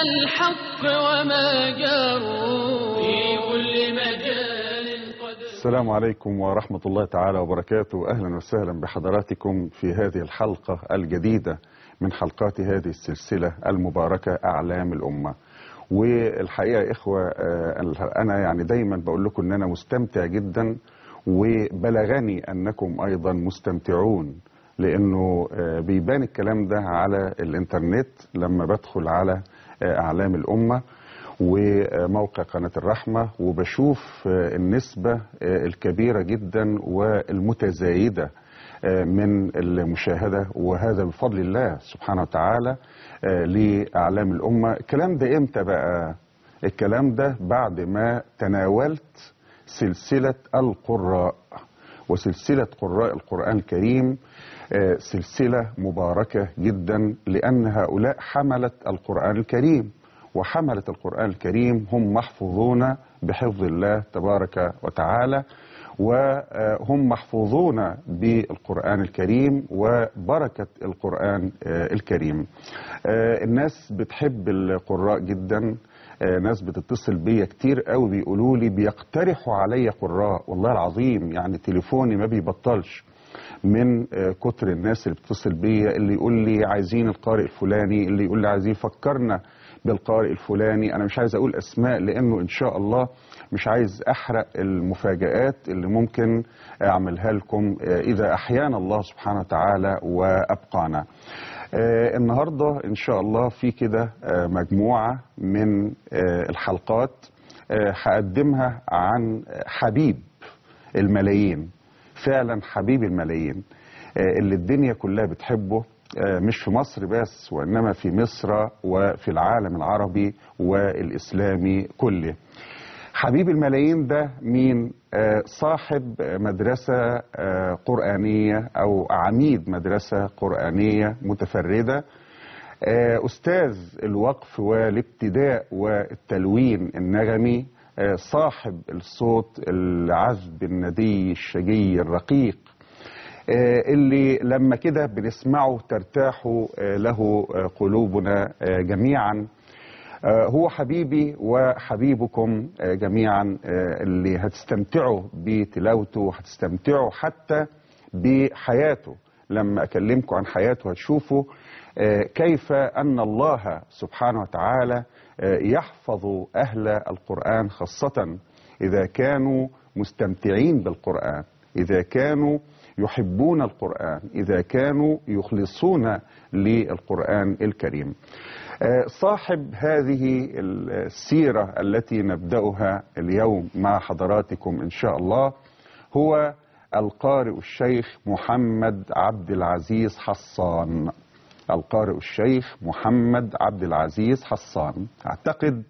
الحق وما جاروا في كل مجال قد. السلام عليكم ورحمة الله تعالى وبركاته. أهلا وسهلا بحضراتكم في هذه الحلقة الجديدة من حلقات هذه السلسلة المباركة أعلام الأمة. والحقيقة إخوة، أنا يعني دايما بقول لكم أن أنا مستمتع جدا، وبلغني أنكم أيضا مستمتعون، لأنه بيبان الكلام ده على الإنترنت لما بدخل على أعلام الأمة وموقع قناة الرحمة، وبشوف النسبة الكبيرة جدا والمتزايدة من المشاهدة، وهذا بفضل الله سبحانه وتعالى لأعلام الأمة. الكلام ده إمتى بقى؟ الكلام ده بعد ما تناولت سلسلة القراء، وسلسلة قراء القرآن الكريم سلسلة مباركة جدا، لأن هؤلاء حملة القرآن الكريم، وحملة القرآن الكريم هم محفوظون بحفظ الله تبارك وتعالى، وهم محفوظون بالقرآن الكريم وبركة القرآن الكريم. الناس بتحب القراء جدا، ناس بتتصل بيا كتير قوي بيقولوا لي بيقترحوا علي قراء، والله العظيم يعني تليفوني ما بيبطلش من كتر الناس اللي بتتصل بيا، اللي يقول لي عايزين القارئ الفلاني، اللي يقول لي عايزين فكرنا بالقارئ الفلاني. انا مش عايز اقول اسماء لانه ان شاء الله مش عايز احرق المفاجآت اللي ممكن اعملها لكم اذا احيانا الله سبحانه وتعالى وابقانا. النهارده ان شاء الله في كده مجموعة من الحلقات هقدمها عن حبيب الملايين، فعلا حبيب الملايين اللي الدنيا كلها بتحبه، مش في مصر بس وإنما في مصر وفي العالم العربي والإسلامي كله. حبيب الملايين ده مين؟ صاحب مدرسة قرآنية أو عميد مدرسة قرآنية متفردة، أستاذ الوقف والابتداء والتلوين النغمي، صاحب الصوت العذب الندي الشجي الرقيق، اللي لما كده بنسمعه ترتاح له قلوبنا جميعا. هو حبيبي وحبيبكم جميعا، اللي هتستمتعوا بتلاوته وهتستمتعوا حتى بحياته. لما أكلمكم عن حياته هتشوفوا كيف أن الله سبحانه وتعالى يحفظ أهل القرآن، خاصة إذا كانوا مستمتعين بالقرآن، إذا كانوا يحبون القرآن، إذا كانوا يخلصون للقرآن الكريم. صاحب هذه السيرة التي نبدأها اليوم مع حضراتكم إن شاء الله هو القارئ الشيخ محمد عبد العزيز حصان. القارئ الشيخ محمد عبد العزيز حصان. أعتقد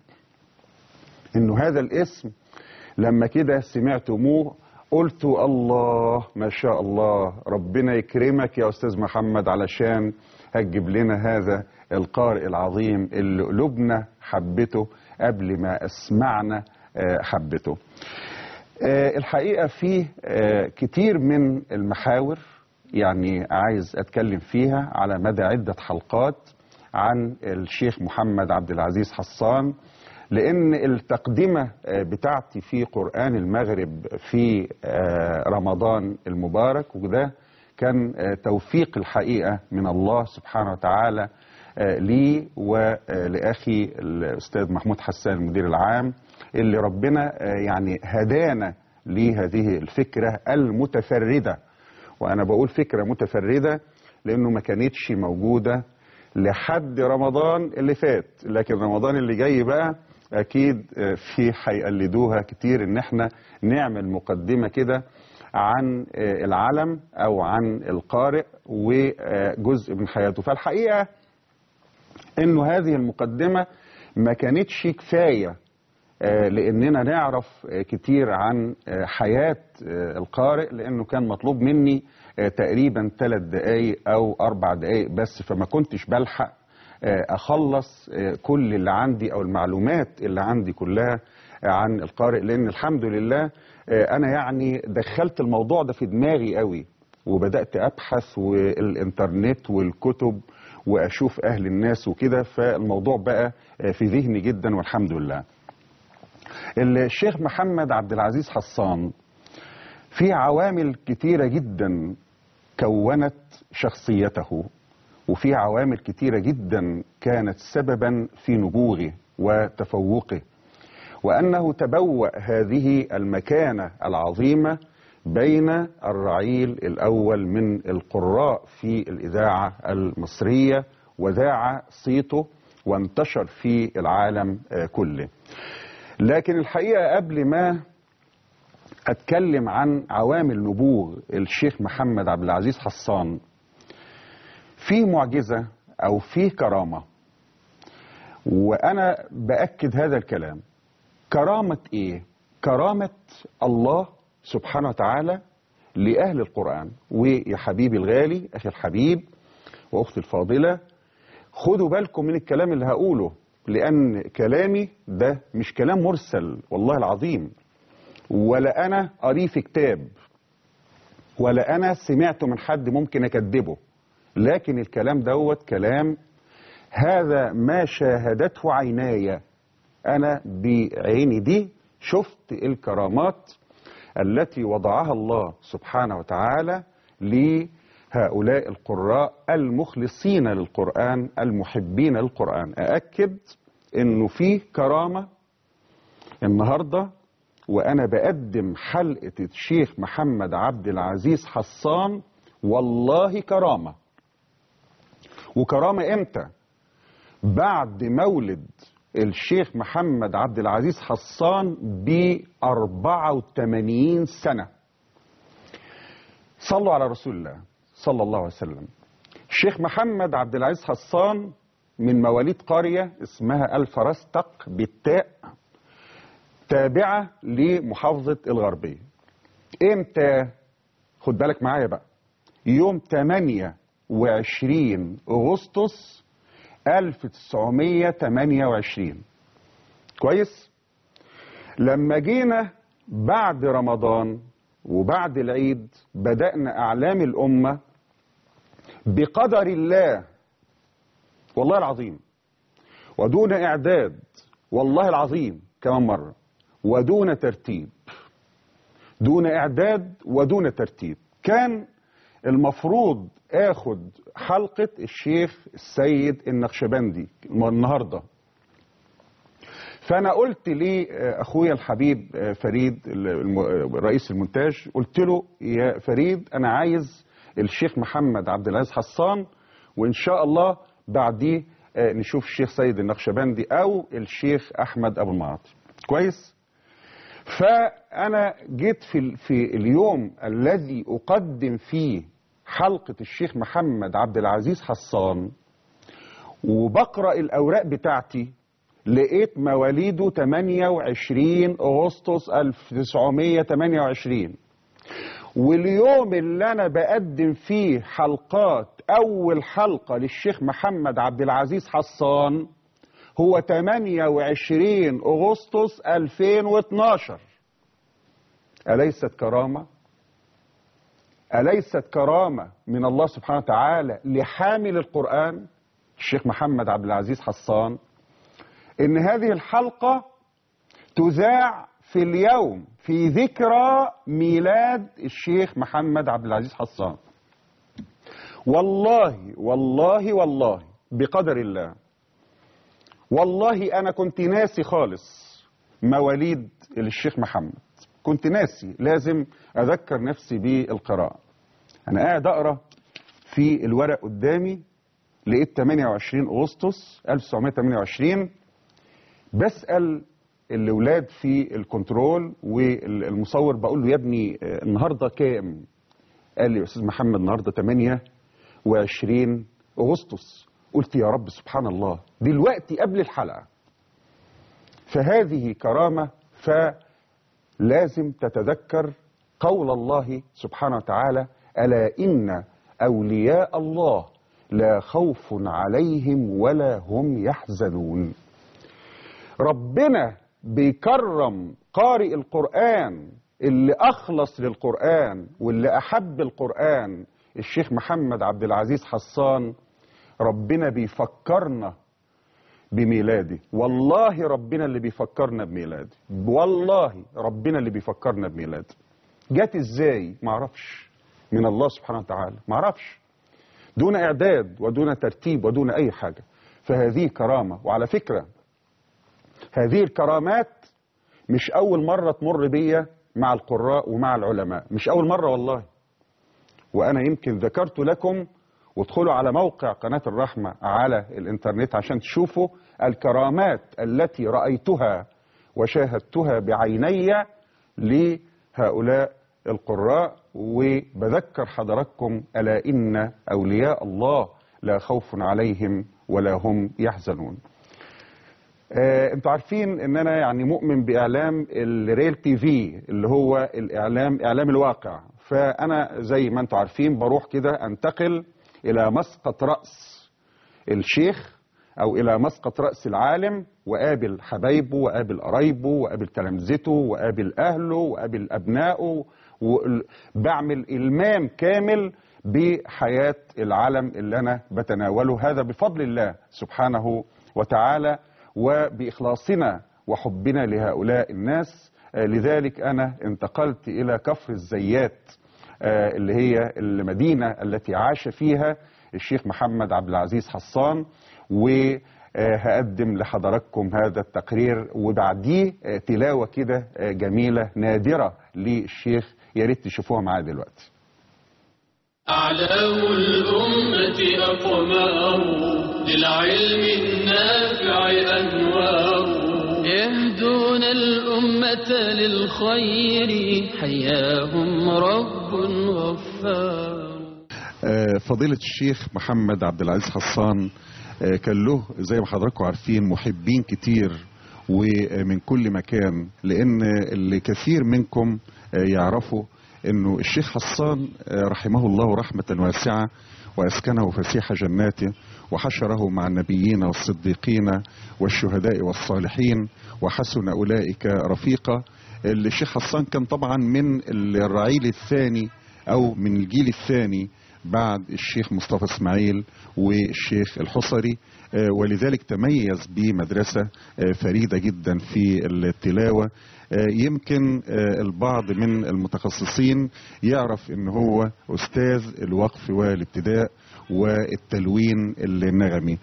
إنه هذا الاسم لما كده سمعتموه قلت الله ما شاء الله، ربنا يكرمك يا أستاذ محمد علشان هتجيب لنا هذا القارئ العظيم اللي قلوبنا حبته قبل ما أسمعنا حبته. الحقيقة فيه كتير من المحاور يعني عايز أتكلم فيها على مدى عدة حلقات عن الشيخ محمد عبد العزيز حصان، لأن التقدمة بتاعتي في قرآن المغرب في رمضان المبارك، وده كان توفيق الحقيقة من الله سبحانه وتعالى لي ولأخي الأستاذ محمود حسان المدير العام، اللي ربنا يعني هدانا لهذه الفكرة المتفردة. وأنا بقول فكرة متفردة لأنه ما كانتش موجودة لحد رمضان اللي فات، لكن رمضان اللي جاي بقى أكيد في هيقلدوها كتير، إن احنا نعمل مقدمة كده عن العلم أو عن القارئ وجزء من حياته. فالحقيقة إنه هذه المقدمة ما كانتش كفاية لأننا نعرف كتير عن حياة القارئ، لأنه كان مطلوب مني تقريبا 3 دقايق أو 4 دقايق بس، فما كنتش بلحق أخلص كل اللي عندي أو المعلومات اللي عندي كلها عن القارئ، لأن الحمد لله أنا يعني دخلت الموضوع ده في دماغي قوي، وبدأت أبحث والإنترنت والكتب واشوف اهل الناس وكده، فالموضوع بقى في ذهني جدا والحمد لله. الشيخ محمد عبد العزيز حسان في عوامل كتيرة جدا كونت شخصيته، وفي عوامل كتيرة جدا كانت سببا في نبوغه وتفوقه، وأنه تبوأ هذه المكانة العظيمة بين الرعيل الأول من القراء في الإذاعة المصرية، وذاع صيته وانتشر في العالم كله. لكن الحقيقة قبل ما أتكلم عن عوامل نبوغ الشيخ محمد عبد العزيز حسان، في معجزة أو في كرامة، وأنا بأكد هذا الكلام. كرامة إيه؟ كرامة الله سبحانه وتعالى لأهل القرآن. ويا حبيبي الغالي، أخي الحبيب وأختي الفاضلة، خدوا بالكم من الكلام اللي هقوله، لأن كلامي ده مش كلام مرسل والله العظيم، ولا أنا قريه في كتاب، ولا أنا سمعته من حد ممكن أكذبه، لكن الكلام دوت كلام هذا ما شاهدته عيناي. أنا بعيني دي شفت الكرامات التي وضعها الله سبحانه وتعالى لهؤلاء القراء المخلصين للقرآن المحبين للقرآن. أأكد إنه فيه كرامة النهاردة وأنا بقدم حلقة الشيخ محمد عبد العزيز حسان، والله كرامة. وكرامة إمتى؟ بعد مولد الشيخ محمد عبد العزيز حسان ب84 سنة. صلوا على رسول الله صلى الله عليه وسلم. الشيخ محمد عبد العزيز حسان من مواليد قرية اسمها الفرستق بالتاء، تابعة لمحافظة الغربية. امتى؟ خد بالك معايا بقى. يوم 28 أغسطس 1928. كويس؟ لما جينا بعد رمضان وبعد العيد بدأنا أعلام الأمة بقدر الله والله العظيم، ودون إعداد والله العظيم كمان مرة، ودون ترتيب، دون إعداد ودون ترتيب. كان المفروض اخد حلقة الشيخ السيد النقشبندي النهاردة، فانا قلت لاخويا الحبيب فريد رئيس المونتاج، قلت له يا فريد انا عايز الشيخ محمد عبد العزيز حسان، وان شاء الله بعديه نشوف الشيخ سيد النقشبندي او الشيخ احمد ابو المعاطي. كويس؟ فانا جيت في اليوم الذي اقدم فيه حلقة الشيخ محمد عبد العزيز حسان وبقرأ الأوراق بتاعتي، لقيت مواليده 28 أغسطس 1928. واليوم اللي أنا بقدم فيه حلقات أول حلقة للشيخ محمد عبد العزيز حسان هو 28 أغسطس 2012. أليست كرامة؟ أليست كرامة من الله سبحانه وتعالى لحامل القرآن الشيخ محمد عبد العزيز حسان إن هذه الحلقة تذاع في اليوم في ذكرى ميلاد الشيخ محمد عبد العزيز حسان؟ والله والله والله بقدر الله، والله أنا كنت ناسي خالص مواليد الشيخ محمد، كنت ناسي، لازم أذكر نفسي بالقراءة. أنا قاعد أقرأ في الورق قدامي، لقيت 28 أغسطس 1928. بسأل الأولاد في الكنترول والمصور، بقول له يا ابني النهاردة كام؟ قال لي يا أستاذ محمد النهاردة 28 أغسطس. قلت يا رب سبحان الله، دلوقتي قبل الحلقة. فهذه كرامة، فلازم تتذكر قول الله سبحانه وتعالى: ألا إن أولياء الله لا خوف عليهم ولا هم يحزنون. ربنا بيكرم قارئ القرآن اللي أخلص للقرآن واللي أحب القرآن الشيخ محمد عبد العزيز حسان. ربنا بيفكرنا بميلادي، والله ربنا اللي بيفكرنا بميلادي، والله ربنا اللي بيفكرنا بميلادي. جات ازاي؟ معرفش، من الله سبحانه وتعالى، معرفش، دون اعداد ودون ترتيب ودون اي حاجة. فهذه كرامة. وعلى فكرة هذه الكرامات مش اول مرة تمر بيا مع القراء ومع العلماء، مش اول مرة والله. وانا يمكن ذكرت لكم، وادخلوا على موقع قناة الرحمة على الانترنت عشان تشوفوا الكرامات التي رأيتها وشاهدتها بعيني لهؤلاء القراء. وبذكر حضراتكم ألا إن أولياء الله لا خوف عليهم ولا هم يحزنون. انتوا عارفين ان انا يعني مؤمن باعلام الريل تي في اللي هو اعلام الواقع. فانا زي ما انتوا عارفين بروح كده انتقل الى مسقط رأس الشيخ او الى مسقط رأس العالم، وقابل حبايبه وقابل قرايبه وقابل تلامذته وقابل اهله وقابل ابنائه، وبعمل المام كامل بحياة العالم اللي انا بتناوله. هذا بفضل الله سبحانه وتعالى وبإخلاصنا وحبنا لهؤلاء الناس. لذلك أنا انتقلت إلى كفر الزيات اللي هي المدينة التي عاش فيها الشيخ محمد عبد العزيز حصان، وهقدم لحضراتكم هذا التقرير وبعديه تلاوة كده جميلة نادرة للشيخ، يا ريت تشوفوها معايا دلوقتي. أعلام الأمة أقمار للعلم النافع أنوار يهدون الأمة للخير حياهم رب غفار. فضيلة الشيخ محمد عبد العزيز حصان كان له زي ما حضراتكم عارفين محبين كتير ومن كل مكان، لأن اللي كثير منكم يعرفوا انه الشيخ حصان رحمه الله رحمة واسعة واسكنه فسيح جناته وحشره مع النبيين والصديقين والشهداء والصالحين وحسن اولئك رفيقا. الشيخ حصان كان طبعا من الرعيل الثاني او من الجيل الثاني بعد الشيخ مصطفى اسماعيل والشيخ الحصري، ولذلك تميز بمدرسة فريدة جدا في التلاوة. يمكن البعض من المتخصصين يعرف ان هو استاذ الوقف والابتداء والتلوين النغمي.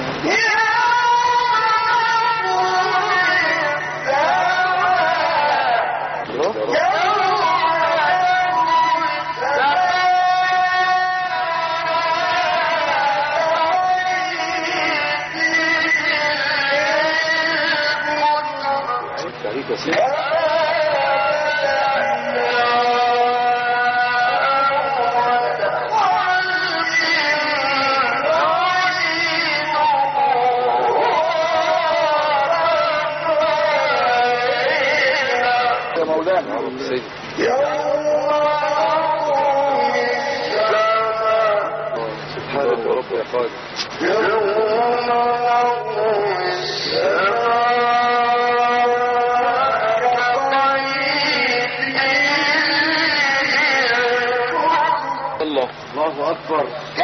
الله أكبر.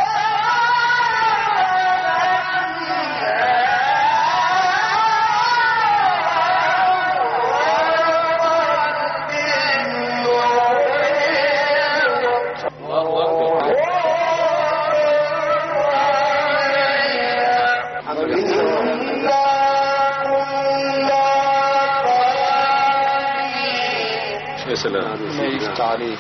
يا سلام عليك.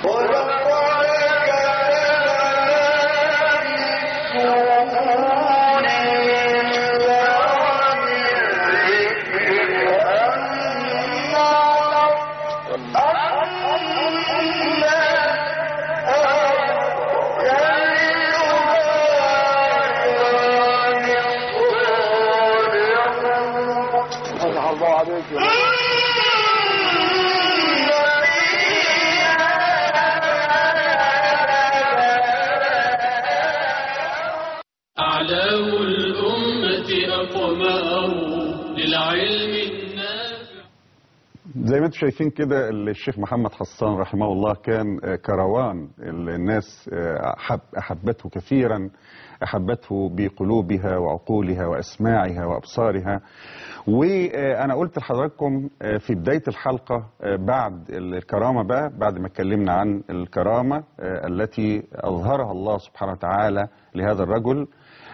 أعلام الأمة أقمار للعلم النافع. زي ما انتم شايفين كده الشيخ محمد حسان رحمه الله كان كروان، الناس أحبته كثيرا، أحبته بقلوبها وعقولها وأسماعها وأبصارها. وأنا قلت لحضراتكم في بداية الحلقة بعد الكرامة بقى، بعد ما اتكلمنا عن الكرامة التي أظهرها الله سبحانه وتعالى لهذا الرجل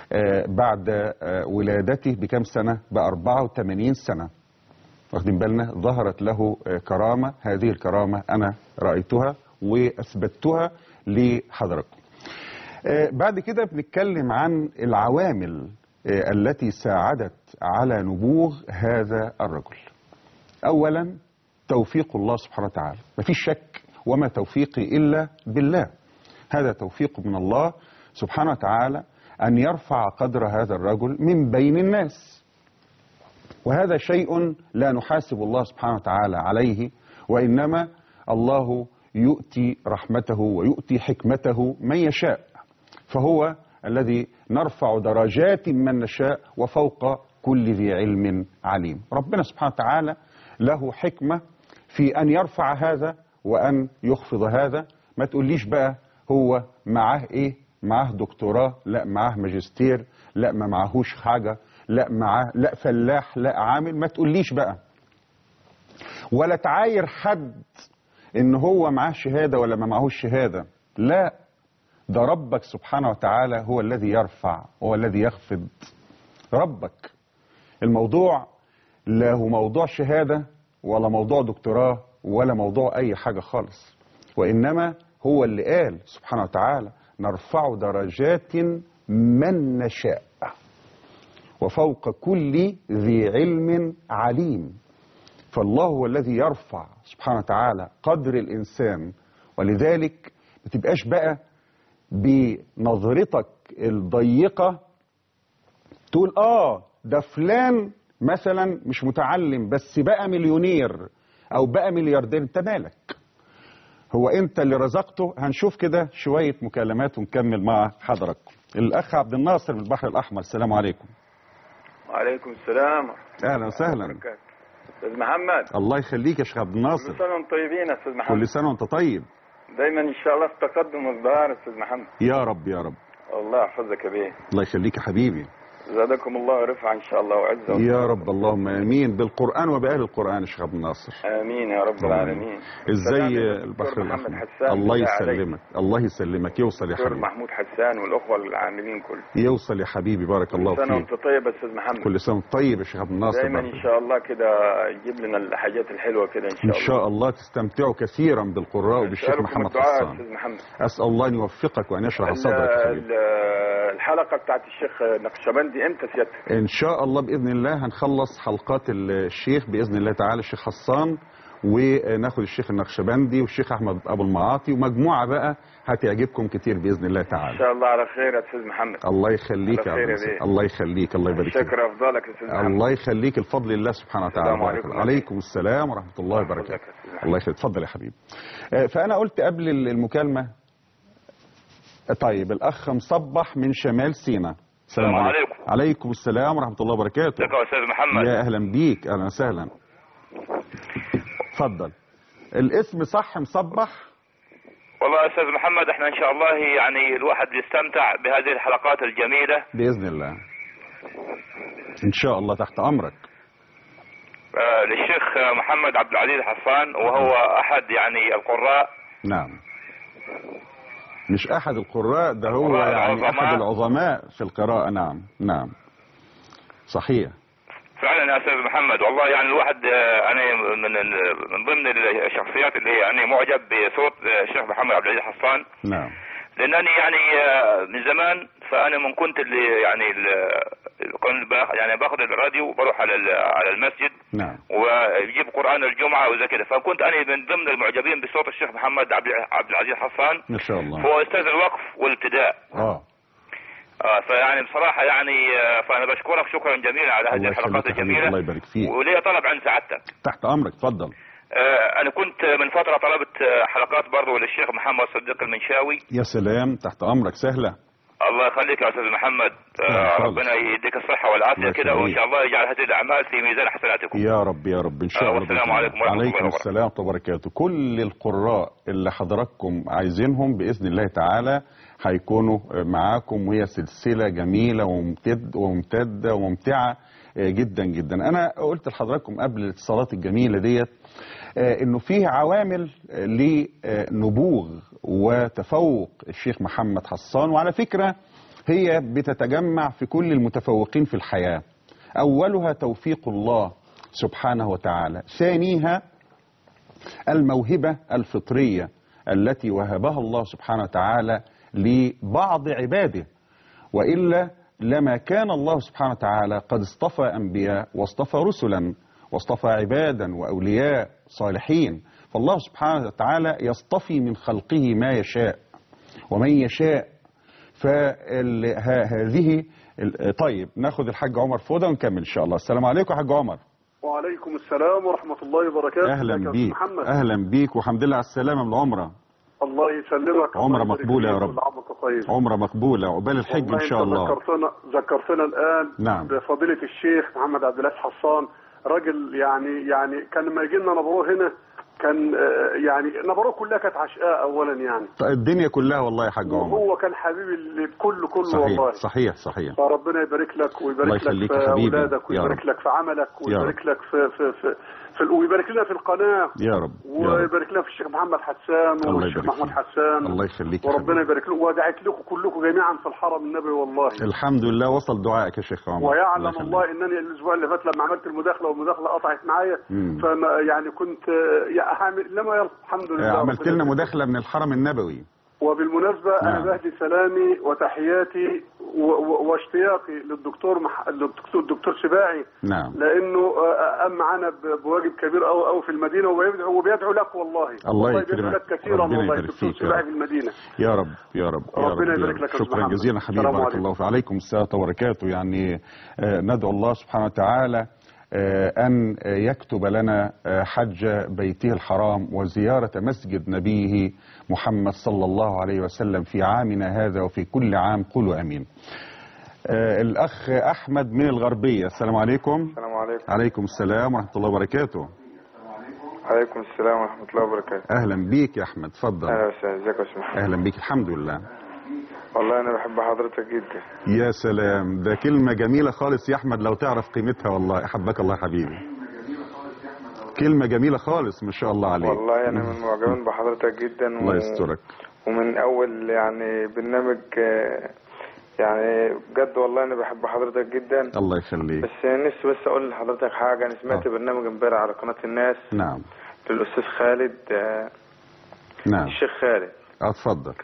بعد ولادته بكم سنة؟ ب84 سنة. واخدين بالنا؟ ظهرت له كرامة، هذه الكرامة أنا رأيتها وأثبتها لحضراتكم. بعد كده بنتكلم عن العوامل التي ساعدت على نبوغ هذا الرجل. أولا توفيق الله سبحانه وتعالى، مفيش شك، وما توفيقي إلا بالله. هذا توفيق من الله سبحانه وتعالى أن يرفع قدر هذا الرجل من بين الناس، وهذا شيء لا نحاسب الله سبحانه وتعالى عليه، وإنما الله يؤتي رحمته ويؤتي حكمته من يشاء، فهو الذي نرفع درجات من نشاء وفوق كل ذي علم عليم. ربنا سبحانه وتعالى له حكمة في أن يرفع هذا وأن يخفض هذا. ما تقوليش بقى هو معاه إيه، معاه دكتوراه، لا معاه ماجستير، لا ما معهوش حاجة، لا معاه، لا فلاح، لا عامل. ما تقوليش بقى، ولا تعاير حد إن هو معاه شهادة ولا ما معهوش شهادة. لا، ده ربك سبحانه وتعالى هو الذي يرفع، هو الذي يخفض. ربك. الموضوع لا هو موضوع شهادة ولا موضوع دكتوراه ولا موضوع أي حاجة خالص، وإنما هو اللي قال سبحانه وتعالى نرفع درجات من نشاء وفوق كل ذي علم عليم. فالله هو الذي يرفع سبحانه وتعالى قدر الإنسان، ولذلك ما تبقاش بقى بنظرتك الضيقة تقول ده فلان مثلا مش متعلم بس بقى مليونير او بقى ملياردير. انت مالك؟ هو انت اللي رزقته. هنشوف كده شوية مكالمات ونكمل مع حضراتكم. الاخ عبد الناصر من البحر الاحمر، السلام عليكم. وعليكم السلام. اهلا وسهلا. استاذ محمد. الله يخليك يا شيخ عبد الناصر. كل سنة وانتم طيبين يا استاذ محمد. كل سنة وانت طيب. دايما ان شاء الله في تقدم وازدهار استاذ محمد. يا رب يا رب. الله يحفظك يا بيه. الله يخليك يا حبيبي. زادكم الله رفعة ان شاء الله وعزة. يا رب اللهم امين، بالقرآن وبأهل القرآن يا شيخ عبد الناصر. امين يا رب العالمين. ازاي البحر الاحمر؟ الله يسلمك، الله يسلمك. يوصل يا حبيبي. محمود حسان والاخوة العاملين كله. يوصل يا حبيبي، بارك الله فيك. كل سنة وانت طيب يا استاذ محمد. كل سنة وانت طيب يا شيخ عبد الناصر. دايما ان شاء الله كده يجيب لنا الحاجات الحلوة كده ان شاء الله. ان شاء الله تستمتعوا كثيرا بالقراء وبالشيخ محمد حسان. اسال الله ان يوفقك وان يشرح صدرك يا حبيبي. الحلقة بتاعت الشيخ نقشبندي امتى سيادتك؟ ان شاء الله باذن الله هنخلص حلقات الشيخ باذن الله تعالى، الشيخ حسان، وناخد الشيخ النقشبندي والشيخ احمد ابو المعاطي ومجموعه بقى هتعجبكم كتير باذن الله تعالى. ان شاء الله على خير يا استاذ محمد. الله يخليك يا عبد. الله يخليك، الله يبارك فيك. شكرا افضلك يا استاذ محمد. الله يخليك، الفضل لله سبحانه وتعالى. عليكم السلام ورحمه الله وبركاته. الله يخليك، اتفضل يا حبيبي. فانا قلت قبل المكالمه. طيب الاخ مصبح من شمال سيناء، السلام عليكم. عليكم السلام ورحمه الله وبركاته. ازيك يا استاذ محمد؟ يا اهلا بيك، اهلا وسهلا. اتفضل. الاسم صح مصبح؟ والله يا استاذ محمد احنا ان شاء الله يعني الواحد بيستمتع بهذه الحلقات الجميله باذن الله. ان شاء الله تحت امرك. للشيخ محمد عبد العزيز حسان، وهو احد يعني القراء. نعم، مش احد القراء، ده هو يعني احد العظماء في القراءة. نعم نعم صحيح فعلا يا استاذ محمد. والله يعني الواحد انا من ضمن الشخصيات اللي يعني معجب بصوت الشيخ محمد عبد العزيز حسان. نعم. لانني يعني من زمان، فانا من كنت اللي يعني كنت يعني باخذ الراديو وبروح على المسجد. نعم. ويجيب قرآن الجمعة وزي كده، فكنت انا من ضمن المعجبين بصوت الشيخ محمد عبد العزيز حسان. ما شاء الله. هو استاذ الوقف والابتداء. فيعني بصراحة يعني فأنا بشكرك شكرا جميلا على هذه الحلقات الجميلة. الله يبارك فيك. ولي طلب عن سعادتك. تحت أمرك، تفضل. أنا كنت من فترة طلبت حلقات برضو للشيخ محمد صديق المنشاوي. يا سلام، تحت أمرك، سهلة. الله يخليك يا استاذ محمد. ربنا يديك الصحه والعافيه كده، وان شاء الله يجعل هذه الاعمال في ميزان حسناتكم يا رب يا رب ان شاء الله. والسلام عليكم ورحمه الله وعليكم السلام ورحمه الله وبركاته. كل القراء اللي حضراتكم عايزينهم باذن الله تعالى هيكونوا معاكم، وهي سلسله جميله وممتده وممتعه جدا جدا. انا قلت لحضراتكم قبل الاتصالات الجميله ديت انه فيه عوامل لنبوغ وتفوق الشيخ محمد حسان، وعلى فكرة هي بتتجمع في كل المتفوقين في الحياة. أولها توفيق الله سبحانه وتعالى، ثانيها الموهبة الفطرية التي وهبها الله سبحانه وتعالى لبعض عباده، وإلا لما كان الله سبحانه وتعالى قد اصطفى أنبياء واصطفى رسلا واصطفى عبادا وأولياء صالحين. فالله سبحانه وتعالى يصطفي من خلقه ما يشاء ومن يشاء. فهذه طيب ناخد الحاج عمر فودة ونكمل إن شاء الله. السلام عليكم يا حاج عمر. وعليكم السلام ورحمة الله وبركاته. أهلا بيك أهلا بيك وحمد لله على السلامة من العمرة. الله يسلمك. عمرة مقبولة يا رب. عمرة مقبولة وقبال الحج إن شاء الله. ذكرتنا الآن نعم بفضيلة الشيخ محمد عبد العزيز حسان، راجل يعني كان لما يجي لنا نبروه هنا كان يعني نبروه كلها كانت عشقاء أولا يعني. الدنيا كلها والله يا حاج عمر. وهو كان حبيبي الكل صحيح والله. صحيح صحيح. فربنا يبارك لك ويبارك لك في أولادك ويبارك لك في عملك ويبارك لك في ويبارك لنا في القناة يا رب، ويبارك لنا في الشيخ محمد حسان والشيخ محمود حسان. الله يخليك وربنا يبارك له. ودعيت لكم كلكم جميعا في الحرم النبي والله. الحمد لله وصل دعائك يا شيخ عمر. ويعلم الله انني الاسبوع اللي فات لما عملت المداخله والمداخله قطعت معايا، فما يعني كنت لما الحمد لله عملت لنا مداخله من الحرم النبوي. وبالمناسبة أنا بهدي سلامي وتحياتي واشتياقي للدكتور سباعي. نعم. لأنه قام معانا بواجب كبير أو في المدينة وبيدعو لك والله. الله يكرمك لك كثيرا والله الدكتور سباعي في المدينة. يا رب يا رب ربنا يبارك لك. شكرا جزيلا حبيبي، بارك الله فيك. عليكم السلام وبركاته. يعني ندعو الله سبحانه وتعالى أن يكتب لنا حج بيته الحرام وزيارة مسجد نبيه محمد صلى الله عليه وسلم في عامنا هذا وفي كل عام. قولوا أمين. الأخ أحمد من الغربية. السلام عليكم. السلام عليكم. عليكم السلام ورحمة الله وبركاته. عليكم السلام ورحمة الله وبركاته. أهلا بيك يا أحمد، تفضل. أهلا وسهلا. ازيك يا شيخ؟ أهلا بيك. الحمد لله. والله أنا بحب حضرتك جدا. يا سلام، ده كلمة جميلة خالص يا أحمد لو تعرف قيمتها. والله أحبك الله حبيبي. كلمة جميلة خالص ما شاء الله عليك. والله أنا من معجبين بحضرتك جدا. الله يسترك. ومن أول يعني برنامج يعني بجد والله أنا بحب حضرتك جدا. الله يخليك. بس نفسي بس أقول لحضرتك حاجة. أنا سمعت برنامج امبارح على قناة الناس. نعم. للأستاذ خالد. نعم. الشيخ خالد. اتفضل.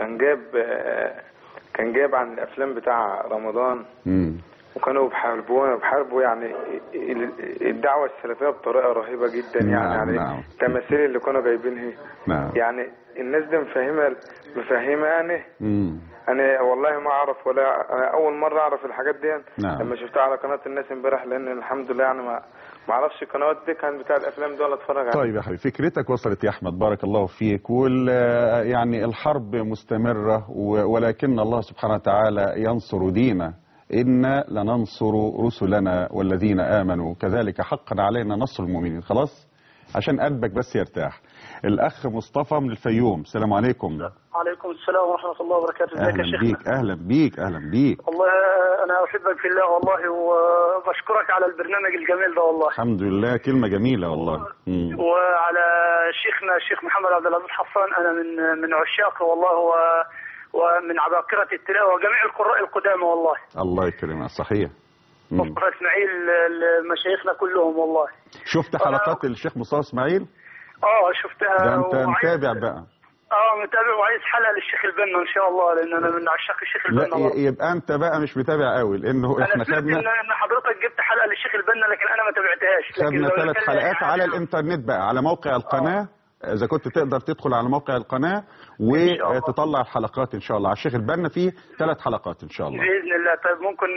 كان جايب عن الافلام بتاع رمضان. وكانوا بيحاربوا يعني الدعوه السلفيه بطريقه رهيبه جدا. نعم. يعني التماثيل اللي كانوا جايبينها. نعم. يعني الناس دي مفهماني. انا والله ما اعرف ولا أنا اول مره اعرف الحاجات دي. نعم. لما شفتها على قناه الناس امبارح، لان الحمد لله يعني ما اعرفش القنوات دي كان بتاع الافلام دي ولا اتفرج عليها. طيب يا حبيبي، فكرتك وصلت يا احمد، بارك الله فيك. يعني الحرب مستمره، ولكن الله سبحانه وتعالى ينصر دينه. إنا لننصر رسلنا والذين آمنوا كذلك حقا علينا نصر المؤمنين. خلاص عشان قلبك بس يرتاح. الأخ مصطفى من الفيوم. السلام عليكم. عليكم السلام ورحمة الله وبركاته. ازيك يا شيخنا؟ أهلا بيك أهلا بيك. والله أنا أحبك في الله والله، وبشكرك على البرنامج الجميل ده والله. الحمد لله، كلمة جميلة والله. وعلى شيخنا الشيخ محمد عبد العزيز حسان، أنا من عشاقه والله، ومن عباقرة التلاوة وجميع القراء القدامى والله. الله يكرمك. صحيح. مصطفى اسماعيل مشايخنا كلهم والله. شفت حلقات الشيخ مصطفى اسماعيل؟ شفتها. ده انت متابع بقى. متابع، وعايز حلقة للشيخ البنا ان شاء الله، لان انا من عشاق الشيخ البنا. لا يبقى انت بقى مش متابع قوي، لانه احنا خدنا ان حضرتك جبت حلقة للشيخ البنا لكن انا ما تابعتهاش. خدنا 3 حلقات على الانترنت بقى على موقع القناة. إذا كنت تقدر تدخل على موقع القناة وتطلع الحلقات إن شاء الله. على الشيخ البنا فيه 3 حلقات إن شاء الله بإذن الله. طيب ممكن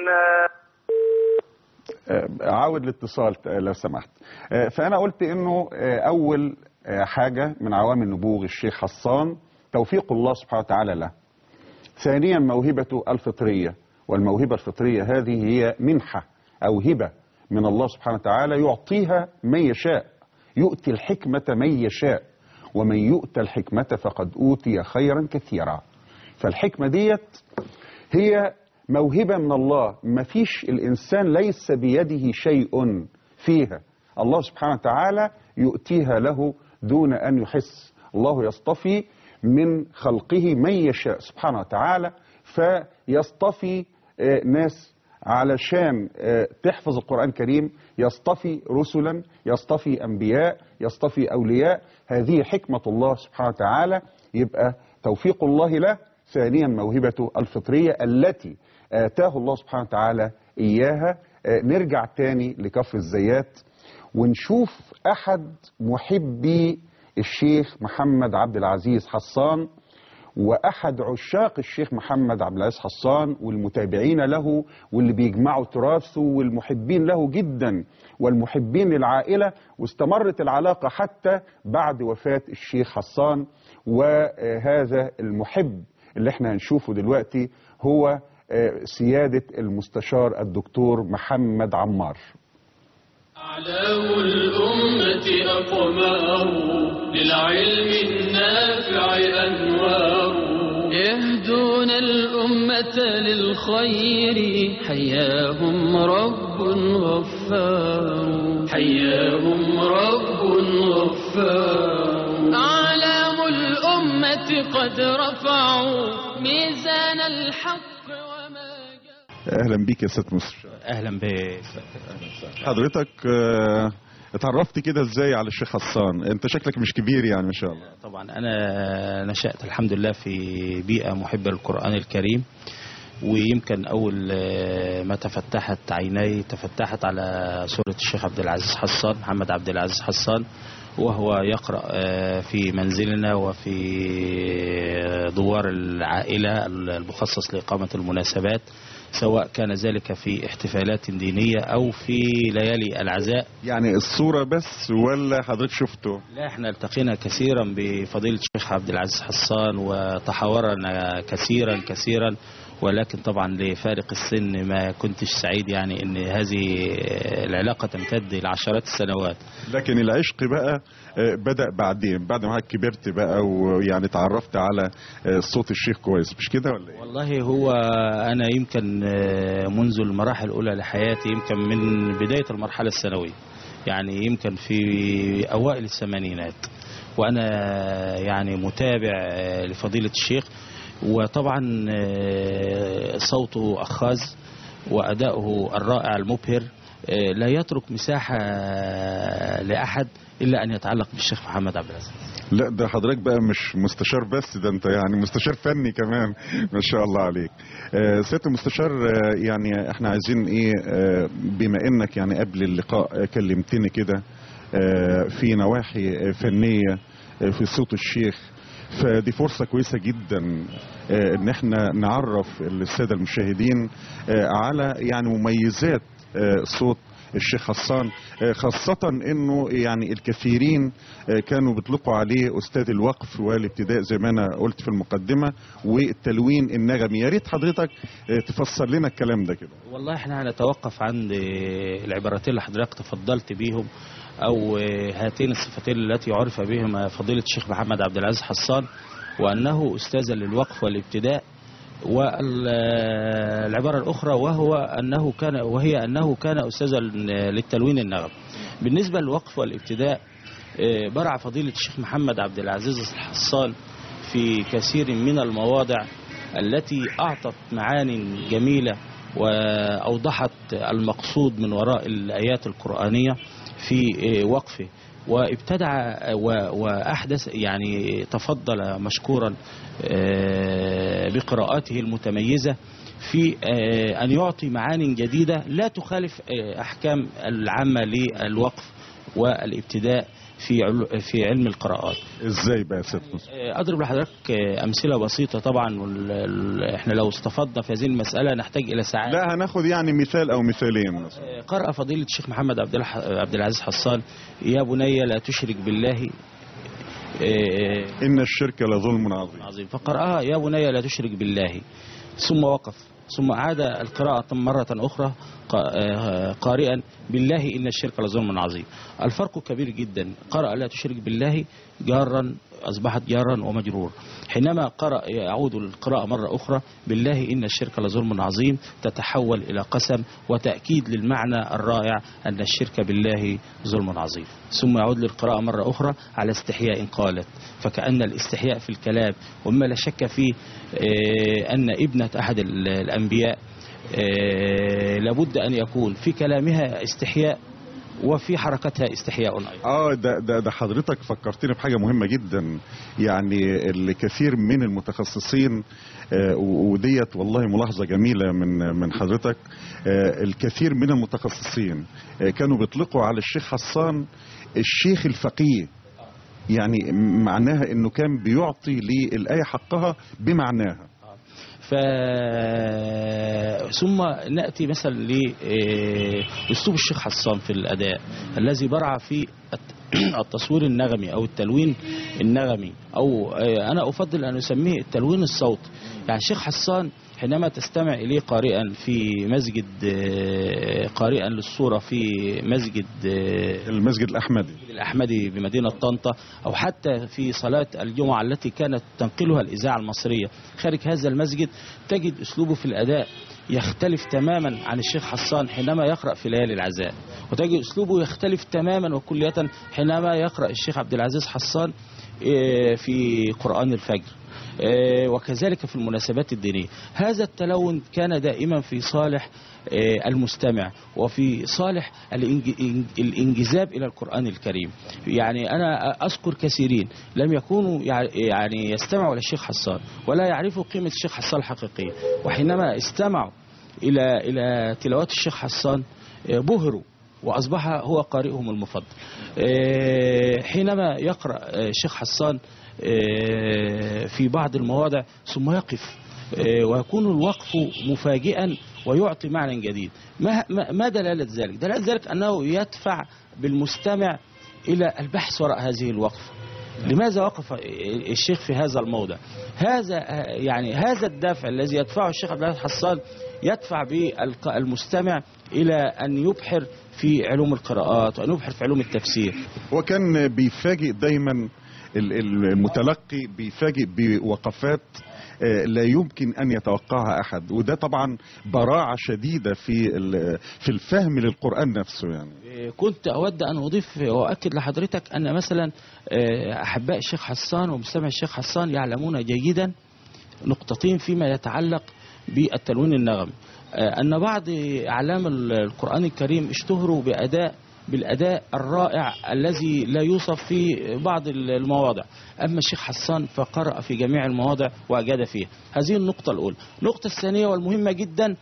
عاود الاتصال لو سمحت. فأنا قلت إنه أول حاجة من عوامل نبوغ الشيخ حسان توفيق الله سبحانه وتعالى له. ثانيا موهبته الفطرية، والموهبة الفطرية هذه هي منحة أو هبة من الله سبحانه وتعالى يعطيها من يشاء، يؤتي الحكمة من يشاء، ومن يؤتى الحكمة فقد أوتي خيرا كثيرا. فالحكمة ديت هي موهبة من الله، ما فيش الإنسان ليس بيده شيء فيها، الله سبحانه وتعالى يؤتيها له دون أن يحس. الله يصطفي من خلقه من يشاء سبحانه وتعالى، فيصطفي ناس علشان تحفظ القرآن الكريم، يصطفي رسلا، يصطفي أنبياء، يصطفي أولياء. هذه حكمة الله سبحانه وتعالى، يبقى توفيق الله له. ثانيا موهبته الفطرية التي آتاه الله سبحانه وتعالى إياها. نرجع تاني لكفر الزيات ونشوف أحد محبي الشيخ محمد عبد العزيز حسان، وأحد عشاق الشيخ محمد عبد العزيز حسان والمتابعين له واللي بيجمعوا تراثه والمحبين له جدا والمحبين للعائلة، واستمرت العلاقة حتى بعد وفاة الشيخ حسان. وهذا المحب اللي احنا هنشوفه دلوقتي هو سيادة المستشار الدكتور محمد عمار. أعلام الأمة أقمار، للعلم النافع أنوار، يهدون الأمة للخير، حياهم رب غفار، حياهم رب غفار. أعلام الأمة قد رفعوا ميزان الحق وما جاء. أهلا بيك يا سيد مصر. اهلا بك. حضرتك اتعرفت كده ازاي على الشيخ حسان؟ انت شكلك مش كبير يعني ما شاء الله. طبعا انا نشأت الحمد لله في بيئة محبة للقرآن الكريم، ويمكن اول ما تفتحت عيني تفتحت على سورة الشيخ عبد العزيز حسان، محمد عبد العزيز حسان، وهو يقرأ في منزلنا وفي دوار العائلة المخصص لإقامة المناسبات، سواء كان ذلك في احتفالات دينية أو في ليالي العزاء. يعني الصورة بس ولا حضرتك شفته؟ لا، احنا التقينا كثيرا بفضيلة الشيخ عبد العزيز حسان وتحاورنا كثيرا، ولكن طبعا لفارق السن ما كنتش سعيد يعني ان هذه العلاقة تمتد لعشرات السنوات. لكن العشق بقى بدأ بعدين، بعد ما كبرت بقى ويعني تعرفت على صوت الشيخ كويس، مش كده ولا ايه؟ والله هو انا يمكن منذ المراحل الاولى لحياتي، يمكن من بداية المرحلة الثانوية، يعني يمكن في اوائل الثمانينات وانا يعني متابع لفضيلة الشيخ، وطبعا صوته أخاذ وأداؤه الرائع المبهر لا يترك مساحة لأحد إلا أن يتعلق بالشيخ محمد عبد العزيز. لا ده حضرتك بقى مش مستشار بس، ده انت يعني مستشار فني كمان ما شاء الله عليك. سيادة المستشار، يعني احنا عايزين ايه، بما انك يعني قبل اللقاء كلمتني كده في نواحي فنية في صوت الشيخ، فدي فرصة كويسة جدا ان احنا نعرف السادة المشاهدين على يعني مميزات صوت الشيخ حسان، خاصة انه يعني الكثيرين كانوا بيطلقوا عليه استاذ الوقف والابتداء زي ما انا قلت في المقدمة والتلوين النغمي. يا ريت حضرتك تفسر لنا الكلام ده كده. والله احنا هنتوقف عند العبارتين اللي حضرتك تفضلت بيهم، او هاتين الصفتين التي عرف بهما فضيلة الشيخ محمد عبد العزيز حسان، وانه استاذ للوقف والابتداء، والعبارة الأخرى وهي أنه كان أستاذا للتلوين النغمي. بالنسبة للوقف والابتداء، برع فضيلة الشيخ محمد عبد العزيز حسان في كثير من المواضع التي أعطت معان جميلة وأوضحت المقصود من وراء الآيات القرآنية في وقفه، وابتدع وأحدث يعني تفضل مشكورا بقراءاته المتميزة في أن يعطي معان جديدة لا تخالف أحكام العامة للوقف والابتداء في علم القراءات. ازاي بقى ست؟ اضرب لحضرتك امثله بسيطه. طبعا احنا لو استفضنا في هذه المساله نحتاج الى ساعات. لا هناخد يعني مثال او مثالين مثلا. قرأ فضيله الشيخ محمد عبد العزيز حسان: يا بني لا تشرك بالله إن الشرك لظلم عظيم. فقرأها يا بني لا تشرك بالله، ثم وقف، ثم أعاد القراءة مرة أخرى قارئا بالله إن الشرك لظلم عظيم. الفرق كبير جدا. قرأ لا تشرك بالله جارا أصبحت جارا ومجرور، حينما قرأ يعود القراءة مرة أخرى بالله إن الشرك لظلم عظيم تتحول إلى قسم وتأكيد للمعنى الرائع أن الشرك بالله ظلم عظيم. ثم يعود للقراءة مرة أخرى على استحياء قالت، فكأن الاستحياء في الكلام، وما لا شك فيه أن ابنة أحد الأنبياء لابد أن يكون في كلامها استحياء وفي حركتها استحياء أيضا. ده حضرتك فكرتني بحاجة مهمة جدا. يعني الكثير من المتخصصين وديت والله ملاحظة جميلة من حضرتك، الكثير من المتخصصين كانوا بيطلقوا على الشيخ حسان الشيخ الفقيه، يعني معناها انه كان بيعطي للآية حقها بمعناها. ثم نأتي مثلا لأسلوب الشيخ حسان في الأداء الذي برع في التصوير النغمي أو التلوين النغمي، أو أنا أفضل أن أسميه التلوين الصوتي. يعني الشيخ حسان حينما تستمع إليه قارئا في مسجد، قارئا للصورة في مسجد المسجد الأحمدي بمدينة طنطا، أو حتى في صلاة الجمعة التي كانت تنقلها الإذاعة المصرية خارج هذا المسجد، تجد أسلوبه في الأداء يختلف تماما عن الشيخ حسان حينما يقرأ في ليالي العزاء، وتجد أسلوبه يختلف تماما وكلية حينما يقرأ الشيخ عبد العزيز حسان في قرآن الفجر، وكذلك في المناسبات الدينية. هذا التلون كان دائما في صالح المستمع وفي صالح الانجذاب إلى القرآن الكريم. يعني أنا أذكر كثيرين لم يكونوا يعني يستمعوا للشيخ حسان ولا يعرفوا قيمة الشيخ حسان الحقيقية، وحينما استمعوا إلى تلاوات الشيخ حسان بهروا وأصبح هو قارئهم المفضل. حينما يقرأ الشيخ حسان في بعض المواضع ثم يقف ويكون الوقف مفاجئا ويعطي معنى جديد. ما دلالة ذلك؟ دلالة ذلك أنه يدفع بالمستمع إلى البحث وراء هذه الوقفة. لماذا وقف الشيخ في هذا الموضع؟ هذا الدافع الذي يدفعه الشيخ عبد العزيز حسان يدفع بالمستمع إلى أن يبحر في علوم القراءات وأن يبحر في علوم التفسير. وكان بيفاجئ دايما المتلقي، بيفاجئ بوقفات لا يمكن أن يتوقعها أحد، وده طبعا براعة شديدة في الفهم للقرآن نفسه. يعني كنت أود أن أضيف وأؤكد لحضرتك أن مثلا أحباء الشيخ حسان ومستمع الشيخ حسان يعلمون جيدا نقطتين فيما يتعلق بالتلوين النغمي، أن بعض أعلام القرآن الكريم اشتهروا بالأداء الرائع الذي لا يوصف في بعض المواضع، أما الشيخ حسان فقرأ في جميع المواضع وأجاد فيها. هذه النقطة الأولى. النقطة الثانية والمهمة جدا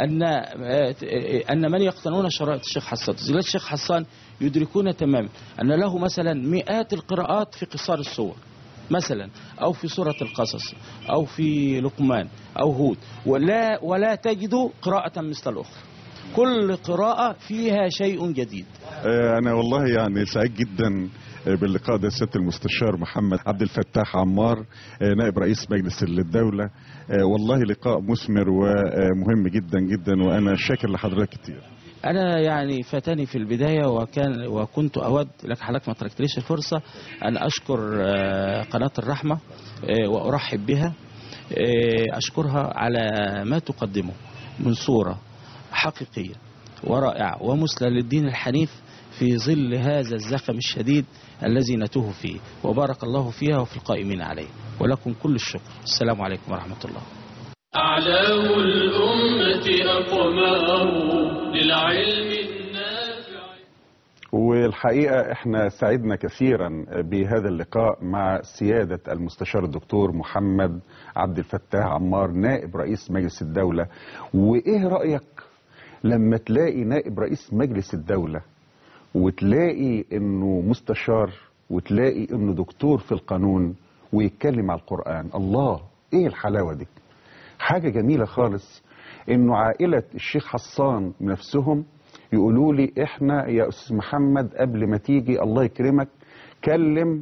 أن من يقتنون شرائط الشيخ حسان، تسجيلات الشيخ حسان، يدركون تماما أن له مثلا مئات القراءات في قصار السور مثلا، أو في سورة القصص، أو في لقمان، أو هود، ولا تجد قراءة مثل الأخرى. كل قراءة فيها شيء جديد. أنا والله يعني سعيد جدا باللقاء ده سيادة المستشار محمد عبد الفتاح عمار نائب رئيس مجلس الدولة. والله لقاء مثمر ومهم جدا جدا، وأنا شاكر لحضرتك كتير. أنا يعني فاتني في البداية وكنت أود لك حضرتك ما تركتليش الفرصة أن أشكر قناة الرحمة وأرحب بها، أشكرها على ما تقدمه من صورة حقيقية ورائعة ومثلى للدين الحنيف في ظل هذا الزخم الشديد الذي نتوه فيه، وبارك الله فيها وفي القائمين عليه، ولكم كل الشكر. السلام عليكم ورحمة الله. أعلام الأمة أقمار للعلم النافع. والحقيقة احنا سعدنا كثيرا بهذا اللقاء مع سيادة المستشار الدكتور محمد عبد الفتاح عمار نائب رئيس مجلس الدولة. وايه رأيك لما تلاقي نائب رئيس مجلس الدولة وتلاقي انه مستشار وتلاقي انه دكتور في القانون ويتكلم على القرآن؟ الله، ايه الحلاوة دي! حاجة جميلة خالص. انه عائلة الشيخ حسان نفسهم يقولوا لي احنا يا استاذ محمد قبل ما تيجي الله يكرمك كلم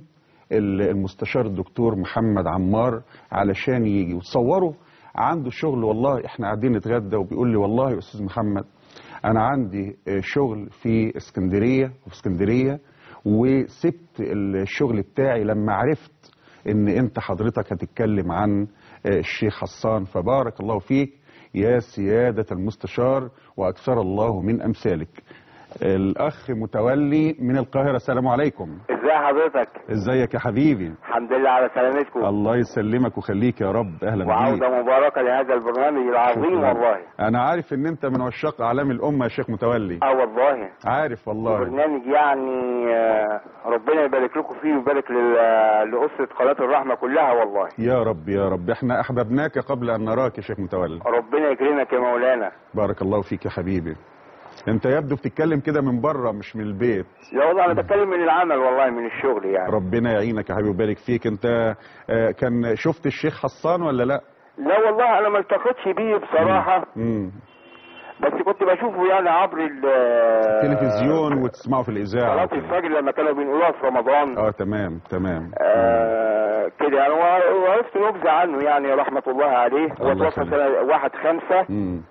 المستشار الدكتور محمد عمار علشان يجي وتصوروا عنده شغل. والله احنا قاعدين نتغدى وبيقول لي والله يا استاذ محمد انا عندي شغل في اسكندريه وسبت الشغل بتاعي لما عرفت ان انت حضرتك هتتكلم عن الشيخ حسان، فبارك الله فيك يا سيادة المستشار وأكثر الله من أمثالك. الأخ متولي من القاهرة، السلام عليكم. ازي حضرتك؟ ازيك يا حبيبي؟ الحمد لله على سلامتكم. الله يسلمك ويخليك يا رب. أهلا بيك وعودة مباركة لهذا البرنامج العظيم. والله أنا عارف إن أنت من عشاق أعلام الأمة يا شيخ متولي. والله عارف والله. برنامج يعني ربنا يبارك لكم فيه ويبارك لأسرة قناة الرحمة كلها والله. يا رب يا رب، احنا أحببناك قبل أن نراك يا شيخ متولي. ربنا يكرمك يا مولانا. بارك الله فيك يا حبيبي. انت يبدو بتتكلم كده من بره مش من البيت. لا والله انا بتكلم من العمل والله، من الشغل يعني. ربنا يعينك يا حبيبي ويبارك فيك. انت كان شفت الشيخ حسان ولا لا؟ لا والله انا ما التقيتش بيه بصراحه. بس كنت بشوفه يعني عبر التلفزيون وتسمعه في الاذاعه. صلاه الفجر لما كانوا بينقلوها في رمضان. تمام كده يعني. وعرفت نبذه عنه يعني رحمه الله عليه. وتوفى سنه 1/5.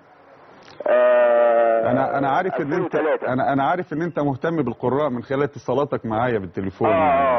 انا عارف ان انت انا عارف ان انت مهتم بالقراء من خلال اتصالاتك معايا بالتليفون.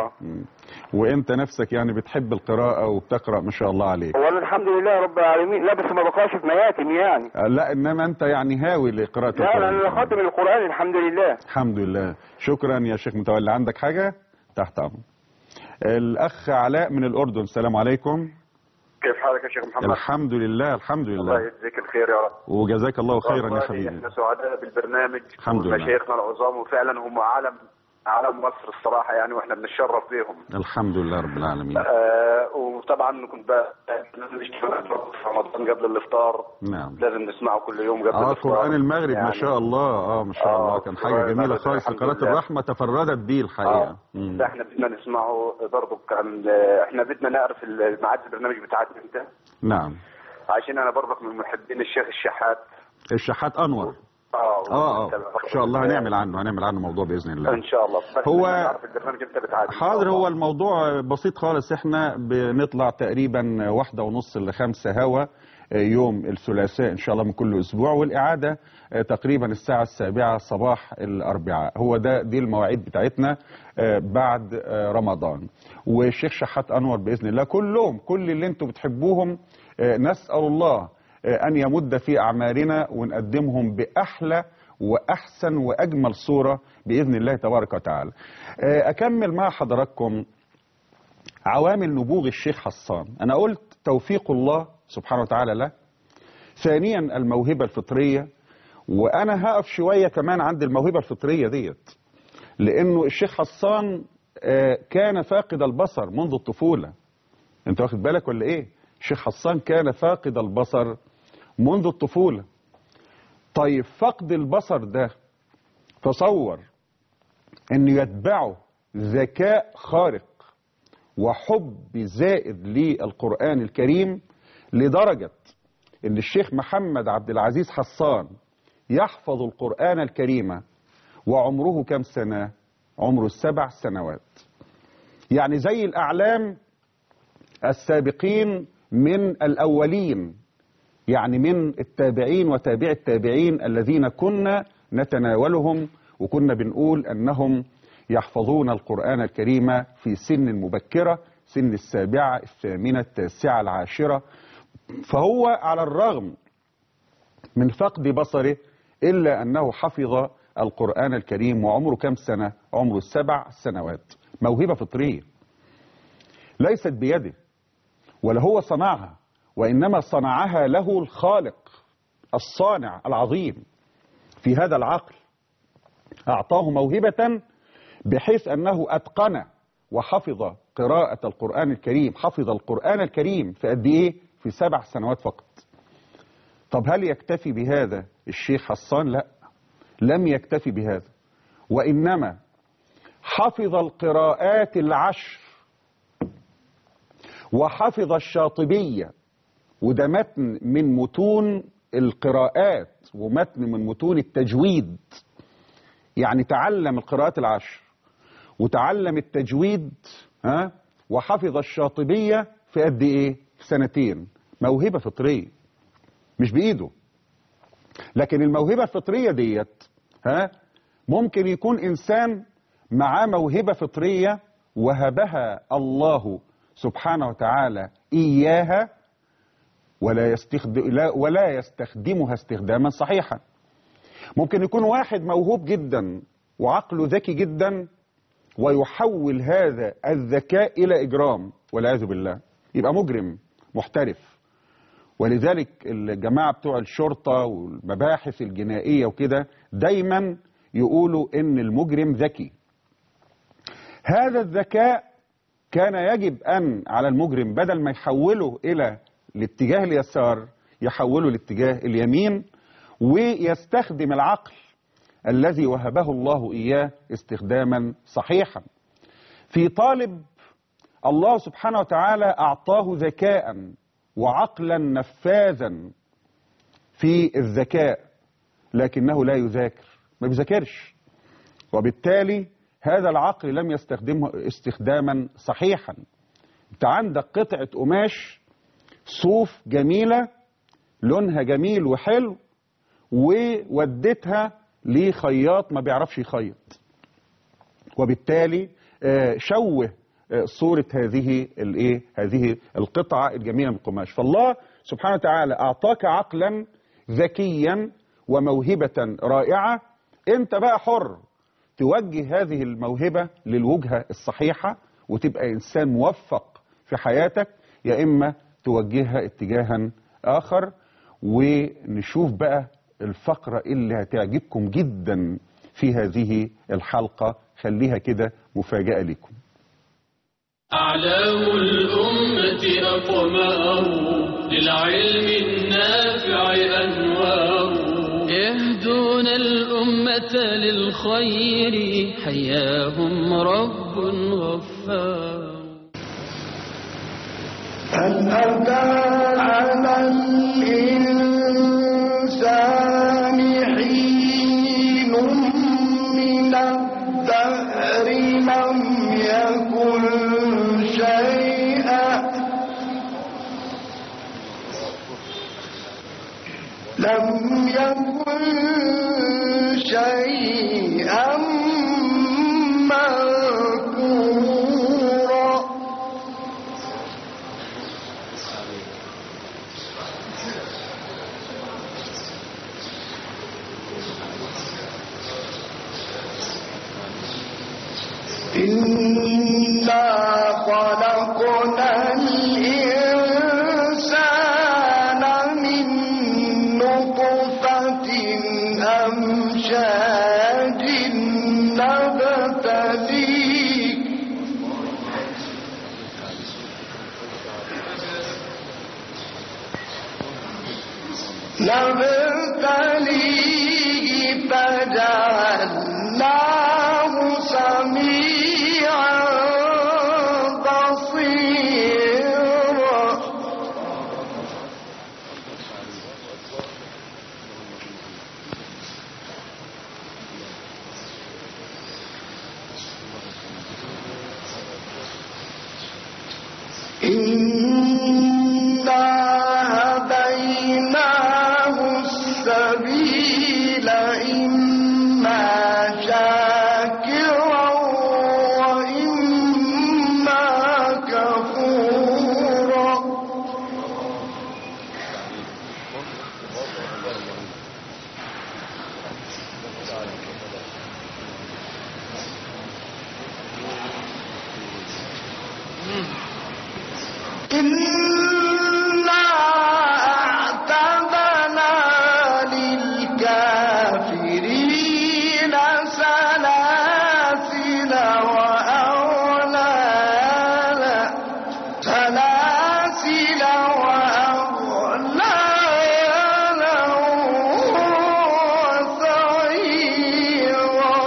وانت نفسك يعني بتحب القراءه وبتقرا ما شاء الله عليك. وانا الحمد لله رب العالمين. لا بس ما بقراش في مياتم يعني. لا انما انت يعني هاوي لقراءه القران. لا انا خاتم القران الحمد لله. الحمد لله. شكرا يا شيخ متولي. عندك حاجه؟ تحت امر. الاخ علاء من الاردن، السلام عليكم. كيف حالك يا شيخ محمد؟ الحمد لله الحمد لله. الله يجزيك الخير يا رب. وجزاك الله خيرا يا حبيبي. احنا سعداء بالبرنامج. الحمد لله. مشايخنا العظام وفعلا هم علم مصر الصراحه يعني، واحنا بنتشرف بيهم. الحمد لله رب العالمين. وطبعا كنت لازم نشتغل في رمضان قبل الافطار. نعم. لازم نسمعه كل يوم قبل الافطار. قرآن المغرب يعني ما شاء الله. ما شاء الله كان حاجه جميله خالص. قناه الرحمه تفردت بيه الحقيقه. ده احنا بدنا نسمعه برضه. كان احنا بدنا نعرف ميعاد البرنامج بتاعتنا امتى. نعم. عشان انا برضك من محبين الشيخ الشحات انور. ان شاء الله هنعمل عنه موضوع باذن الله. ان شاء الله. هو البرنامج امتى بتاعتنا؟ حاضر. هو الموضوع بسيط خالص. احنا بنطلع تقريبا 1:30 ل5 هوا يوم الثلاثاء ان شاء الله من كل اسبوع، والاعاده تقريبا الساعه 7 صباح الاربعاء. هو دي المواعيد بتاعتنا بعد رمضان. والشيخ شحات انور باذن الله كل اللي انتم بتحبوهم نسال الله أن يمد في أعمارنا ونقدمهم بأحلى وأحسن وأجمل صورة بإذن الله تبارك وتعالى. أكمل مع حضراتكم عوامل نبوغ الشيخ حسان. أنا قلت توفيق الله سبحانه وتعالى له، ثانيا الموهبة الفطرية، وأنا هقف شوية كمان عند الموهبة الفطرية ديت، لأنه الشيخ حسان كان فاقد البصر منذ الطفولة. أنت واخد بالك ولا إيه؟ الشيخ حسان كان فاقد البصر منذ الطفولة. طيب فقد البصر ده تصور أن يتبعه ذكاء خارق وحب زائد للقرآن الكريم، لدرجة أن الشيخ محمد عبد العزيز حسان يحفظ القرآن الكريم وعمره كم سنة؟ عمره 7 سنوات. يعني زي الأعلام السابقين من الأولين، يعني من التابعين وتابع التابعين الذين كنا نتناولهم وكنا بنقول أنهم يحفظون القرآن الكريم في سن مبكرة، سن 7 8 9 10. فهو على الرغم من فقد بصره إلا أنه حفظ القرآن الكريم وعمره كم سنة؟ عمره 7 سنوات. موهبة فطرية ليست بيده ولا هو صنعها، وإنما صنعها له الخالق الصانع العظيم في هذا العقل. أعطاه موهبة بحيث أنه أتقن وحفظ قراءة القرآن الكريم. حفظ القرآن الكريم في قد إيه؟ في 7 سنوات فقط. طب هل يكتفي بهذا الشيخ حسان؟ لا، لم يكتفي بهذا، وإنما حفظ القراءات 10 وحفظ الشاطبية، وده متن من متون القراءات ومتن من متون التجويد. يعني تعلم القراءات 10 وتعلم التجويد وحفظ الشاطبية في قد ايه؟ في 2 سنين. موهبة فطرية مش بإيده. لكن الموهبة الفطرية ديت ممكن يكون إنسان معاه موهبة فطرية وهبها الله سبحانه وتعالى إياها ولا يستخدمها استخداما صحيحا. ممكن يكون واحد موهوب جدا وعقله ذكي جدا ويحول هذا الذكاء إلى إجرام والعياذ بالله، يبقى مجرم محترف. ولذلك الجماعة بتوع الشرطة والمباحث الجنائية وكده دايما يقولوا إن المجرم ذكي. هذا الذكاء كان يجب أن على المجرم بدل ما يحوله إلى الاتجاه اليسار يحوله الاتجاه اليمين، ويستخدم العقل الذي وهبه الله إياه استخداما صحيحا. في طالب الله سبحانه وتعالى أعطاه ذكاء وعقلا نفاذا في الذكاء، لكنه لا يذاكر، ما بيذاكرش، وبالتالي هذا العقل لم يستخدمه استخداما صحيحا. انت عندك قطعة قماش صوف جميلة لونها جميل وحلو، وودتها لخياط ما بيعرفش يخيط، وبالتالي شوه صورة هذه القطعة الجميلة من القماش. فالله سبحانه وتعالى أعطاك عقلا ذكيا وموهبة رائعة، انت بقى حر توجه هذه الموهبة للوجهة الصحيحة وتبقى إنسان موفق في حياتك، يا إما توجهها اتجاها آخر. ونشوف بقى الفقرة اللي هتعجبكم جدا في هذه الحلقة، خليها كده مفاجأة لكم. أعلام الأمة أقمار للعلم النافع أنوار، يهدون الأمة للخير حياهم رب غفار. هل أتى على الإنسان حين من الدهر لم يكن شيئا مذكورا. إنا خلقنا الإنسان من نطفة أمشاج نبتليه فجعلناه سميعا بصيرا. إنا هديناه السبيل إما شاكرا وإما كفورا. إنا أعتدنا للكافرين سلاسل وأغلالا وسعيرا.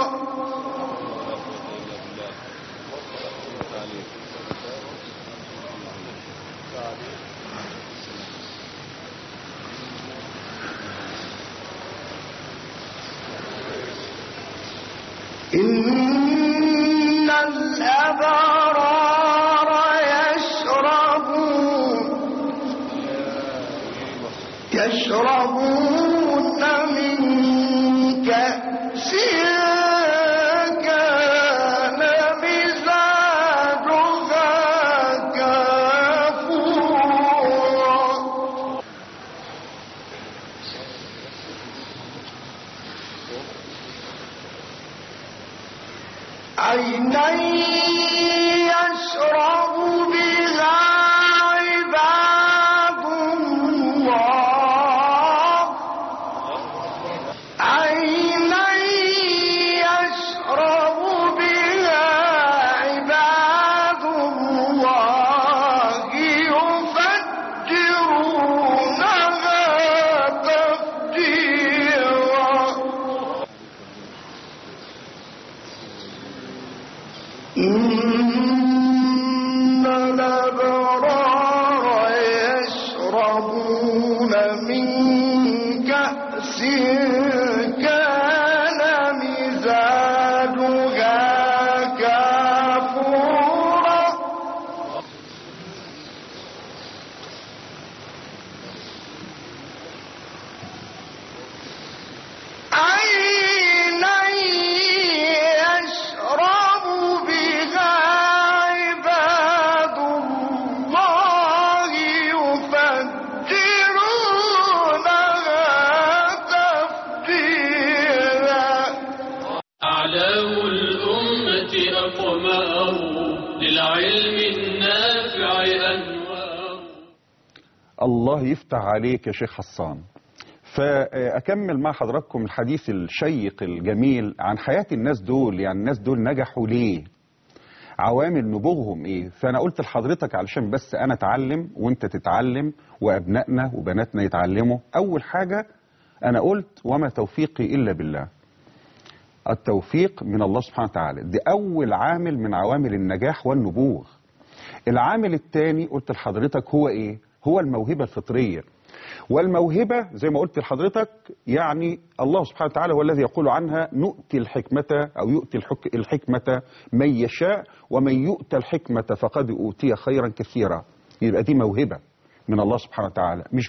إن الأبرار يشربون من كأس كان مزاجها كافورا عينا يشرب بها عباد الله يفجرونها تفجيرا أعلام الأمة أقمار للعلم النافع أنوار. الله يفتح عليك يا شيخ حسان. فأكمل مع حضراتكم الحديث الشيق الجميل عن حياة الناس دول. يعني الناس دول نجحوا ليه؟ عوامل نبوغهم ايه؟ فأنا قلت لحضرتك علشان بس أنا أتعلم وأنت تتعلم وأبنائنا وبناتنا يتعلموا. أول حاجة أنا قلت وما توفيقي إلا بالله. التوفيق من الله سبحانه وتعالى، دي أول عامل من عوامل النجاح والنبوغ. العامل الثاني قلت لحضرتك هو ايه؟ هو الموهبة الفطرية. والموهبة زي ما قلت لحضرتك يعني الله سبحانه وتعالى هو الذي يقول عنها نؤتي الحكمة أو يؤتي الحكمة من يشاء ومن يؤتى الحكمة فقد أوتي خيرا كثيرا. يبقى دي موهبة من الله سبحانه وتعالى، مش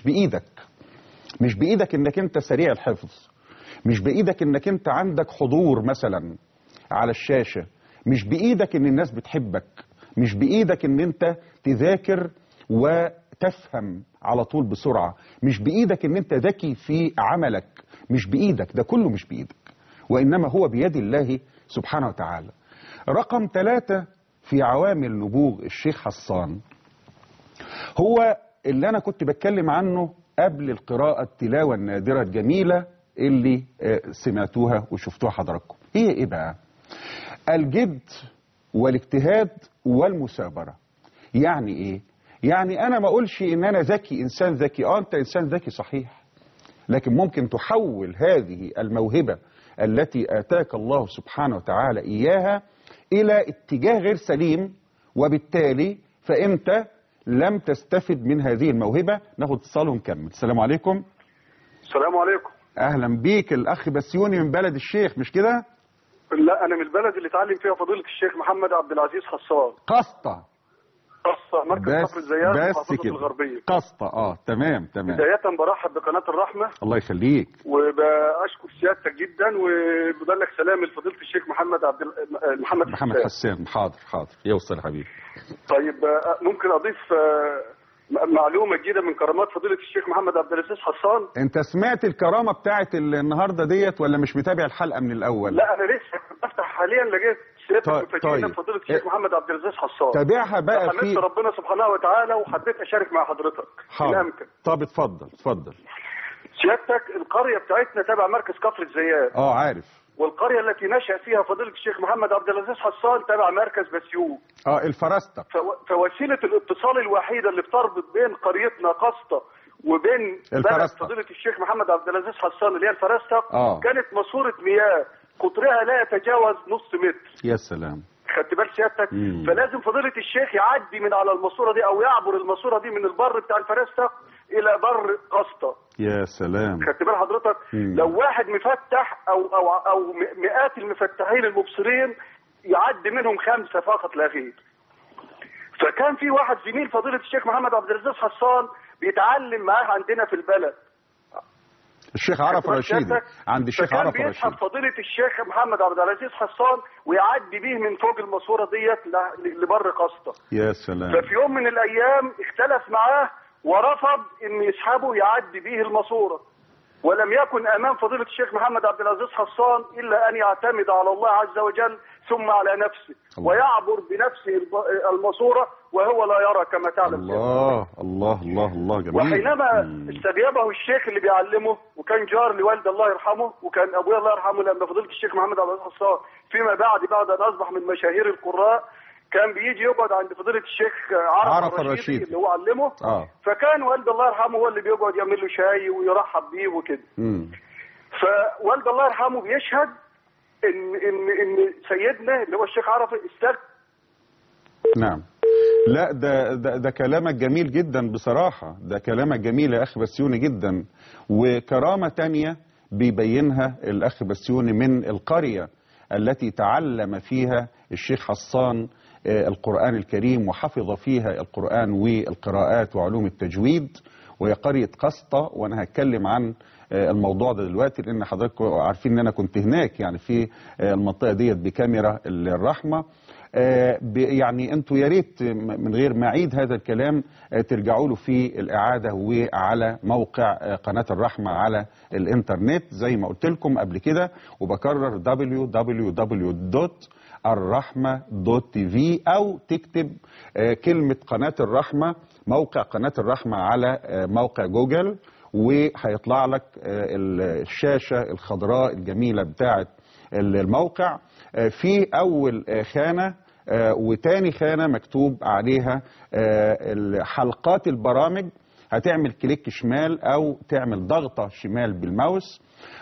بإيدك إنك أنت سريع الحفظ، مش بإيدك إنك أنت عندك حضور مثلا على الشاشة، مش بإيدك إن الناس بتحبك، مش بإيدك إن أنت تذاكر وتفهم على طول بسرعة، مش بإيدك إن أنت ذكي في عملك، مش بإيدك، ده كله مش بإيدك، وإنما هو بيد الله سبحانه وتعالى. رقم 3 في عوامل نبوغ الشيخ حسان هو اللي أنا كنت بتكلم عنه قبل القراءة، التلاوة النادرة الجميلة اللي سمعتوها وشفتوها حضراتكم. هي إيه بقى؟ الجد والاجتهاد والمثابرة. يعني إيه؟ يعني أنا ما أقولش إن أنا ذكي، إنسان ذكي. أنت إنسان ذكي صحيح، لكن ممكن تحول هذه الموهبة التي آتاك الله سبحانه وتعالى إياها إلى اتجاه غير سليم، وبالتالي فأنت لم تستفد من هذه الموهبة. ناخد اتصال ونكمل. السلام عليكم. السلام عليكم. أهلا بيك الأخ بسيوني من بلد الشيخ، مش كده؟ لا، أنا من البلد اللي اتعلم فيها فضيلة الشيخ محمد عبد العزيز حسان. قسطة. مركز كفر الزيات محافظة الغربية. قسطة. تمام. بداية برحب بقناة الرحمة. الله يخليك. وبأشكر سيادتك جدا، وببلغ سلامي لفضيلة الشيخ محمد حسان. حاضر يوصل حبيبي. طيب، ممكن أضيف معلومة جديدة من كرامات فضيلة الشيخ محمد عبد العزيز حسان. انت سمعت الكرامة بتاعت النهاردة ديت ولا مش متابع الحلقة من الأول؟ لا، أنا لسه بفتح حاليا، لقيت سيادتك مفاجئنا فضيلة الشيخ محمد عبد العزيز حسان. تابعها بقى في حمدت ربنا سبحانه وتعالى وحبيت أشارك مع حضرتك. حاضر. طب اتفضل. سيادتك القرية بتاعتنا تابع مركز كفر الزيات. عارف. والقرية التي نشأ فيها فضيلة الشيخ محمد عبد العزيز حسان تابع مركز بسيون. الفرستق. فوسيلة الاتصال الوحيدة اللي بتربط بين قريتنا قسطة وبين بلد فضيلة الشيخ محمد عبد العزيز حسان اللي هي الفرستق كانت ماسورة مياه قطرها لا يتجاوز نص متر. يا سلام. خدت بال سيادتك؟ فلازم فضيلة الشيخ يعدي من على الماسورة دي او يعبر الماسورة دي من البر بتاع الفرستق الى بر قسطة. يا سلام. خدت بال حضرتك؟ لو واحد مفتح او مئات المفتحين المبصرين يعدي منهم 5 فقط لا غير. فكان في واحد زميل فضيلة الشيخ محمد عبد العزيز حسان بيتعلم معاه عندنا في البلد، الشيخ عرف رشيدي، عند الشيخ عرف رشيدي. بيسحب فضيلة الشيخ محمد عبد العزيز حسان ويعدي بيه من فوق الماسورة ديت لبر قسطة. يا سلام. ففي يوم من الأيام اختلف معاه ورفض ان يسحبه يعدي به الماسورة، ولم يكن امام فضيلة الشيخ محمد عبد العزيز حسان الا ان يعتمد على الله عز وجل ثم على نفسه ويعبر بنفسه الماسورة وهو لا يرى كما تعلم. الله جميل. وحينما استجابه الشيخ اللي بيعلمه وكان جار لوالد الله يرحمه، وكان ابويا الله يرحمه لما فضيلة الشيخ محمد عبد العزيز حسان فيما بعد ان اصبح من مشاهير القراء كان بيجي يقعد عند فضيلة الشيخ عرف الرشيدي اللي هو علمه. فكان والد الله يرحمه هو اللي بيقعد يعمل له شاي ويرحب بيه وكده. فوالد الله يرحمه بيشهد ان سيدنا اللي هو الشيخ عرفة نعم. لا ده كلامك جميل جدا بصراحة، ده كلامك جميل يا أخ بسيوني جدا. وكرامة تانية بيبينها الأخ بسيوني من القرية التي تعلم فيها الشيخ حسان القرآن الكريم وحفظ فيها القرآن والقراءات وعلوم التجويد، وهي قرية قسطة. وأنا هتكلم عن الموضوع ده دلوقتي لأن حضراتكم عارفين أن أنا كنت هناك يعني في المنطقة ديت بكاميرا الرحمة. يعني انتوا يا ريت من غير ما اعيد هذا الكلام ترجعوا له في الاعاده وعلى موقع قناه الرحمه على الانترنت زي ما قلت لكم قبل كده، وبكرر www.الرحمه.tv او تكتب كلمه قناه الرحمه، موقع قناه الرحمه على موقع جوجل، وهيطلع لك الشاشه الخضراء الجميله بتاعه الموقع. في اول خانه وتاني خانة مكتوب عليها حلقات البرامج. هتعمل كليك شمال او تعمل ضغطة شمال بالماوس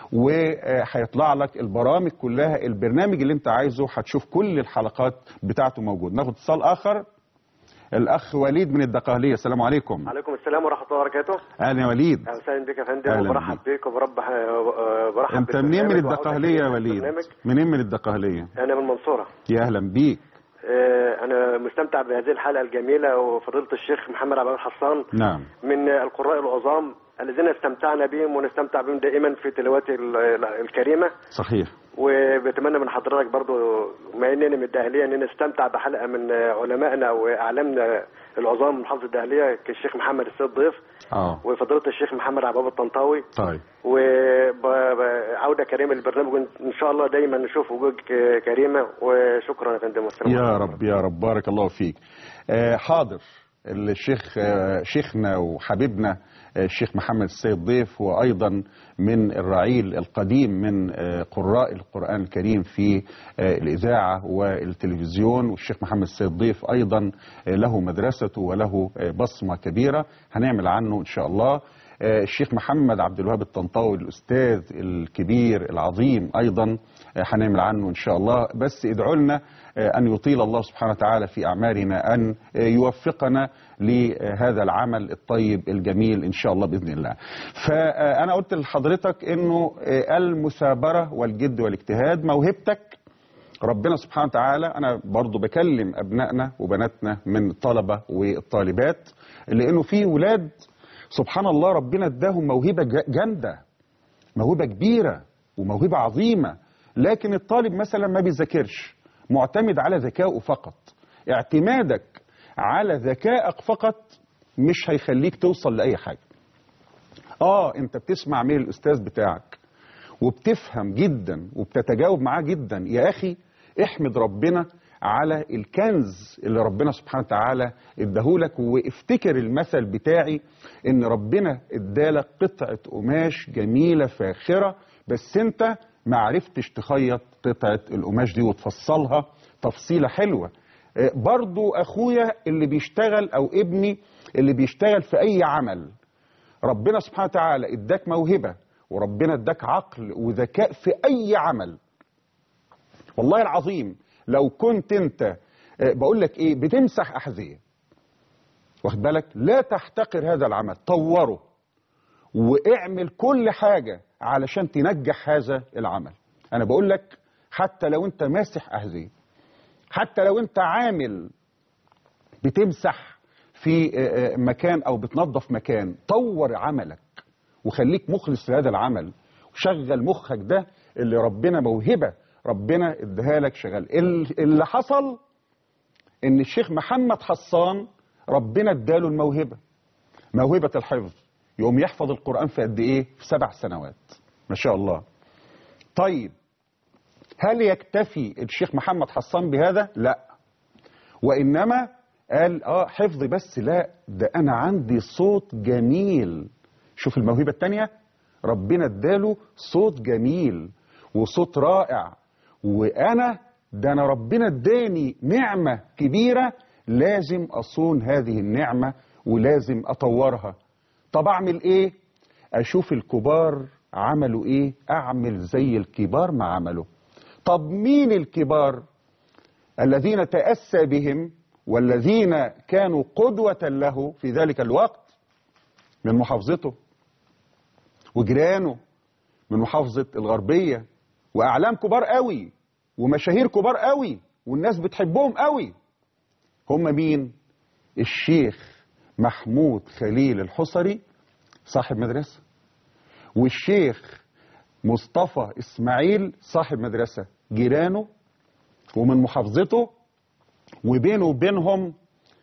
وهيطلع لك البرامج كلها. البرنامج اللي انت عايزه هتشوف كل الحلقات بتاعته موجود. ناخد اتصال اخر. الاخ وليد من الدقهلية. السلام عليكم. عليكم السلام ورحمة الله وبركاته. اهلا يا وليد. اهلا وسهلا بك يا فندم وبرحب بك وبرحب انت منين من الدقهلية يا وليد؟ منين من الدقهلية؟ انا من المنصورة. يا اهلا بيك. أنا مستمتع بهذه الحلقة الجميلة وفضيلة الشيخ محمد عبد الحصان. نعم. من القراء العظام الذين استمتعنا بهم ونستمتع بهم دائما في تلاوته الكريمة. صحيح. وبتمنى من حضرتك برضو ما انني من الدهلية ان نستمتع بحلقة من علمائنا واعلامنا العظام من حافظ الدهلية كالشيخ محمد السيد ضيف وفضيلة الشيخ محمد عبد الطنطاوي. طيب. وعودة كريمة للبرنامج ان شاء الله دايما نشوف وجود كريمة. وشكرا يا فندم. يا رب يا رب بارك الله فيك. حاضر. الشيخ شيخنا وحبيبنا الشيخ محمد السيد ضيف وأيضا من الرعيل القديم من قراء القرآن الكريم في الإذاعة والتلفزيون. والشيخ محمد السيد ضيف أيضا له مدرسته وله بصمة كبيرة هنعمل عنه إن شاء الله. الشيخ محمد عبد الوهاب الطنطاوي الأستاذ الكبير العظيم أيضا هنعمل عنه إن شاء الله. بس ادعوا لنا أن يطيل الله سبحانه وتعالى في أعمارنا، أن يوفقنا لهذا العمل الطيب الجميل إن شاء الله بإذن الله. فأنا قلت لحضرتك أنه المثابرة والجد والاجتهاد موهبتك ربنا سبحانه وتعالى. أنا برضو بكلم أبنائنا وبناتنا من الطلبة والطالبات لأنه في ولاد سبحان الله ربنا اداهم موهبة جامدة، موهبة كبيرة وموهبة عظيمة، لكن الطالب مثلا ما بيذاكرش، معتمد على ذكائه فقط. اعتمادك على ذكائك فقط مش هيخليك توصل لأي حاجة. انت بتسمع من الأستاذ بتاعك وبتفهم جدا وبتتجاوب معاه جدا، يا أخي احمد ربنا على الكنز اللي ربنا سبحانه وتعالى اداهولك. وافتكر المثل بتاعي ان ربنا ادالك قطعة قماش جميلة فاخرة، بس انت ما عرفتش تخيط قطعة القماش دي وتفصلها تفصيلة حلوة. برضو اخويا اللي بيشتغل او ابني اللي بيشتغل في اي عمل، ربنا سبحانه وتعالى اداك موهبة وربنا اداك عقل وذكاء في اي عمل. والله العظيم لو كنت انت بقول لك ايه بتمسح احذية، واخد بالك، لا تحتقر هذا العمل، طوره واعمل كل حاجة علشان تنجح هذا العمل. انا بقول لك حتى لو انت ماسح احذية، حتى لو انت عامل بتمسح في مكان او بتنظف مكان، طور عملك وخليك مخلص في هذا العمل وشغل مخك ده اللي ربنا موهبة ربنا اداها لك شغال. اللي حصل ان الشيخ محمد حسان ربنا اداله الموهبة، موهبة الحفظ، يقوم يحفظ القرآن في قد ايه؟ في 7 سنوات ما شاء الله. طيب هل يكتفي الشيخ محمد حسان بهذا؟ لا، وإنما قال حفظ بس، لا ده أنا عندي صوت جميل. شوف الموهبة التانية، ربنا اداله صوت جميل وصوت رائع، وأنا ده أنا ربنا اداني نعمة كبيرة، لازم أصون هذه النعمة ولازم أطورها. طب أعمل إيه؟ أشوف الكبار عملوا إيه، أعمل زي الكبار ما عملوا. طب مين الكبار الذين تأسى بهم والذين كانوا قدوة له في ذلك الوقت من محافظته، وجيرانه من محافظة الغربية، وأعلام كبار قوي ومشاهير كبار قوي والناس بتحبهم قوي. هم مين؟ الشيخ محمود خليل الحصري صاحب مدرسة، والشيخ مصطفى إسماعيل صاحب مدرسة، جيرانه ومن محافظته، وبينه وبينهم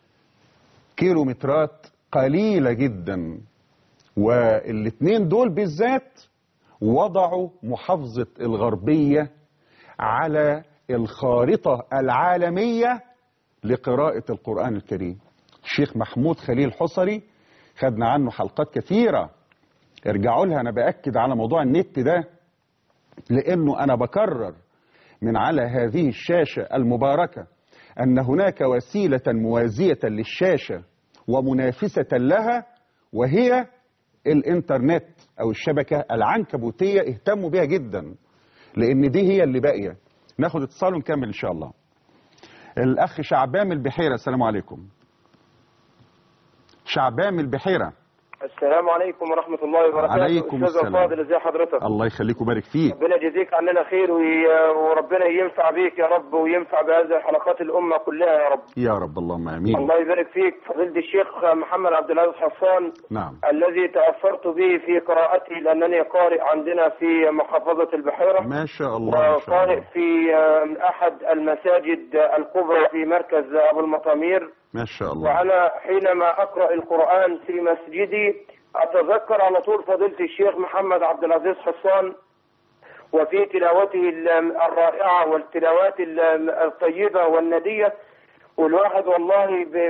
كيلومترات قليلة جدا. والاتنين دول بالذات وضعوا محافظة الغربية على الخارطة العالمية لقراءة القرآن الكريم. الشيخ محمود خليل الحصري خدنا عنه حلقات كثيرة، ارجعوا لها. أنا بأكد على موضوع النت ده لأنه أنا بكرر من على هذه الشاشة المباركة أن هناك وسيلة موازية للشاشة ومنافسة لها، وهي الإنترنت أو الشبكة العنكبوتية. اهتموا بها جدا لأن دي هي اللي باقية. ناخد اتصال ونكمل إن شاء الله. الأخ شعبان من البحيرة، السلام عليكم. شعبان من البحيرة. السلام عليكم ورحمة الله وبركاته. عليكم أستاذ السلام. الفاضل، ازي حضرتك؟ الله يخليك ويبارك فيك. ربنا يجزيك عننا خير وربنا ينفع بيك يا رب، وينفع بهذه حلقات الأمة كلها يا رب. يا رب اللهم آمين. الله يبارك فيك. فضيلة الشيخ محمد عبد العزيز حصان، نعم، الذي تأثرت به في قراءتي لأنني قارئ عندنا في محافظة البحيرة. ما شاء الله. وقارئ في أحد المساجد الكبرى في مركز أبو المطامير. ما شاء الله. وأنا حينما أقرأ القرآن في مسجدي أتذكر على طول فضيلة الشيخ محمد عبد العزيز حصان وفي تلاوته الرائعة والتلاوات الطيبة والندية. والواحد والله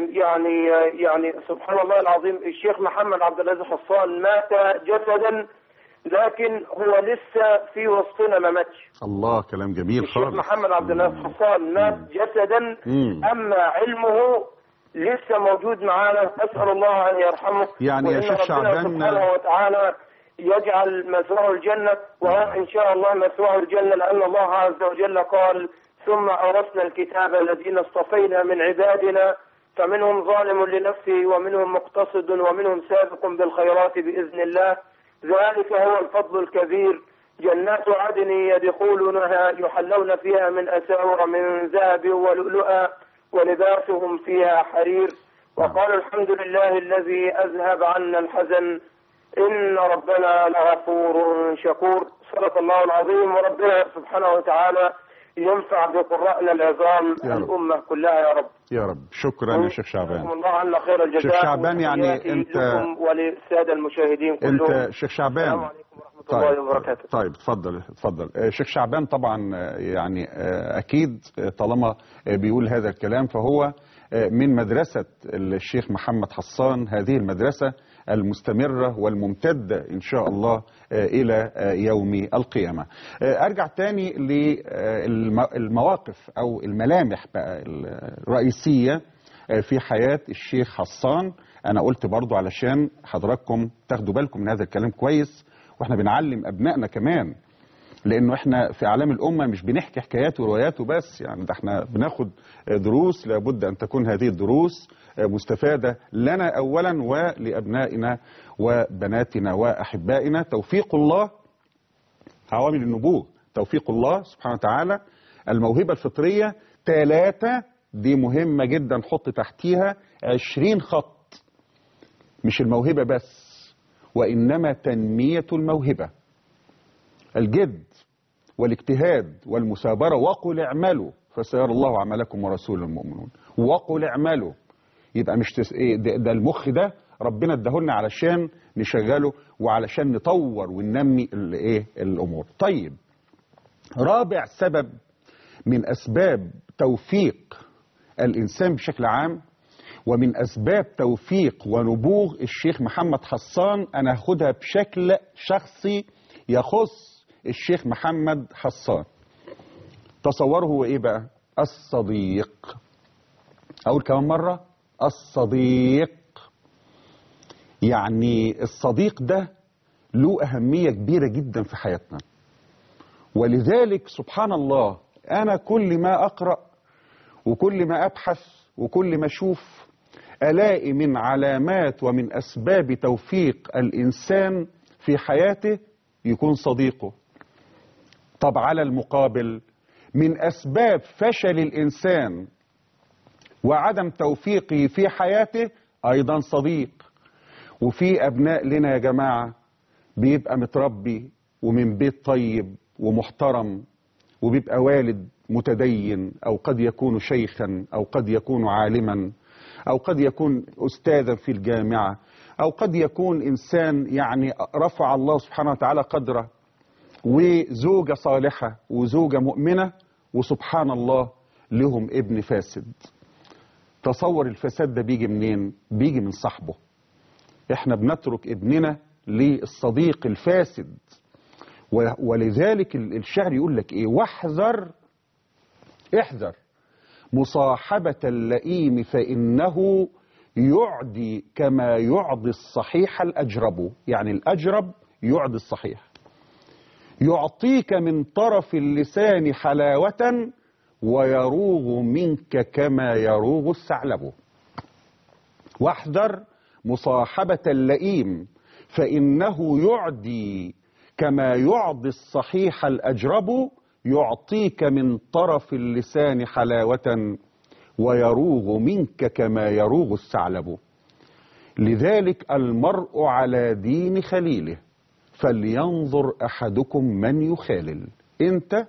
يعني سبحان الله العظيم، الشيخ محمد عبد العزيز حصان مات جسدا لكن هو لسه في وسطنا ما ماتش. الله، كلام جميل خالص. الشيخ محمد عبد العزيز حصان مات جسدا، أما علمه لسه موجود معانا. أسأل الله أن يرحمه. يعني يا شيخ شعبان سبحانه وتعالى يجعل مثواه الجنة، وإن شاء الله مثواه الجنة، لأن الله عز وجل قال: ثم أورثنا الكتاب الذين اصطفينا من عبادنا فمنهم ظالم لنفسه ومنهم مقتصد ومنهم سابق بالخيرات بإذن الله، ذلك هو الفضل الكبير. جنات عدن يدخلونها يحلون فيها من أساور من ذهب ولؤلؤا ولباسهم فيها حرير. وقالوا الحمد لله الذي أذهب عنا الحزن إن ربنا لغفور شكور. صدق الله العظيم. وربنا سبحانه وتعالى ينفع بقراءنا العظام الأمة كلها يا رب. يا رب. شكرا يا شيخ شعبان. الله عنا خير الجزاء. شيخ شعبان، يعني أنت وللسادة المشاهدين كلهم. أنت شيخ شعبان. السلام عليكم ورحمة الله وبركاته. طيب اتفضل. شيخ شعبان طبعا يعني أكيد طالما بيقول هذا الكلام فهو من مدرسة الشيخ محمد حصان، هذه المدرسة المستمرة والممتدة إن شاء الله إلى يوم القيامة. أرجع تاني للمواقف أو الملامح بقى الرئيسية في حياة الشيخ حصان. أنا قلت برضو علشان حضراتكم تاخدوا بالكم من هذا الكلام كويس، وإحنا بنعلم أبنائنا كمان، لأنه إحنا في أعلام الأمة مش بنحكي حكايات وروايات وبس، يعني ده إحنا بناخد دروس، لابد أن تكون هذه الدروس مستفادة لنا أولا ولأبنائنا وبناتنا وأحبائنا. توفيق الله، عوامل النبوغ، توفيق الله سبحانه وتعالى، الموهبة الفطرية 3 دي مهمة جدا، حط تحتيها 20 خط. مش الموهبة بس، وإنما تنمية الموهبة، الجد والاجتهاد والمثابرة. وقل اعملوا فسيرى الله عملكم ورسوله المؤمنون. وقل اعملوا، يبقى مش ده المخ ده ربنا اداهولنا علشان نشغله وعلشان نطور وننمي الامور. طيب، رابع سبب من اسباب توفيق الانسان بشكل عام ومن اسباب توفيق ونبوغ الشيخ محمد حصان، انا هاخدها بشكل شخصي يخص الشيخ محمد حصان. تصوره هو ايه بقى؟ الصديق. اقول كمان مرة، الصديق. يعني الصديق ده له أهمية كبيرة جدا في حياتنا، ولذلك سبحان الله أنا كل ما أقرأ وكل ما أبحث وكل ما أشوف ألاقي من علامات ومن أسباب توفيق الإنسان في حياته يكون صديقه. طب على المقابل من أسباب فشل الإنسان وعدم توفيقه في حياته أيضا صديق. وفي أبناء لنا يا جماعة بيبقى متربي ومن بيت طيب ومحترم، وبيبقى والد متدين، أو قد يكون شيخا، أو قد يكون عالما، أو قد يكون أستاذا في الجامعة، أو قد يكون إنسان يعني رفع الله سبحانه وتعالى قدره، وزوجة صالحة وزوجة مؤمنة، وسبحان الله لهم ابن فاسد. تصور الفساد ده بيجي منين؟ بيجي من صاحبه. احنا بنترك ابننا للصديق الفاسد. ولذلك الشعر يقول لك ايه؟ احذر مصاحبة اللئيم فإنه يعدي كما يعدي الصحيح الأجرب. يعني الأجرب يعدي الصحيح. يعطيك من طرف اللسان حلاوة ويروغ منك كما يروغ الثعلب. واحذر مصاحبة اللئيم فإنه يعدي كما يعدي الصحيح الأجرب. يعطيك من طرف اللسان حلاوة ويروغ منك كما يروغ الثعلب. لذلك المرء على دين خليله فلينظر أحدكم من يخالل. انت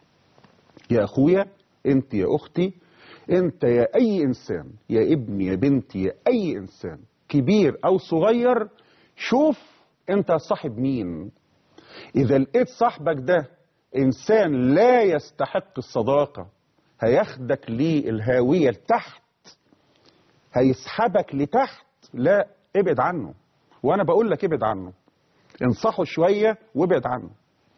يا أخويا، انت يا أختي، انت يا أي إنسان، يا ابني يا بنتي، يا أي إنسان كبير أو صغير، شوف انت صاحب مين. إذا لقيت صاحبك ده إنسان لا يستحق الصداقة، هياخدك للهاوية لتحت، هيسحبك لتحت، لا ابعد عنه. وأنا بقول لك ابعد عنه، انصحه شوية وابعد عنه.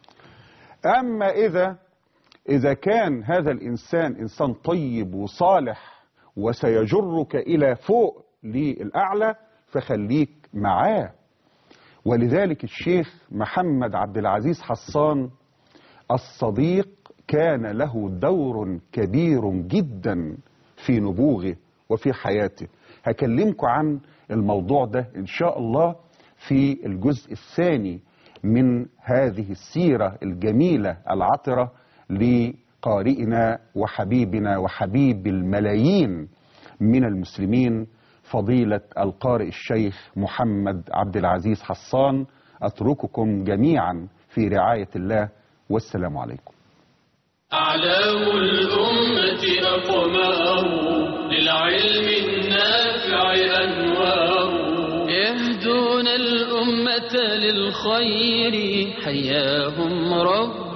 أما إذا كان هذا الإنسان إنسان طيب وصالح وسيجرك إلى فوق للأعلى فخليك معاه. ولذلك الشيخ محمد عبد العزيز حسان الصديق كان له دور كبير جدا في نبوغه وفي حياته. هكلمكم عن الموضوع ده إن شاء الله في الجزء الثاني من هذه السيرة الجميلة العطرة لقارئنا وحبيبنا وحبيب الملايين من المسلمين فضيلة القارئ الشيخ محمد عبد العزيز حسان. أترككم جميعا في رعاية الله، والسلام عليكم. أعلام الأمة أقمار للعلم النافع أنوار يهدون الأمة للخير حياهم رب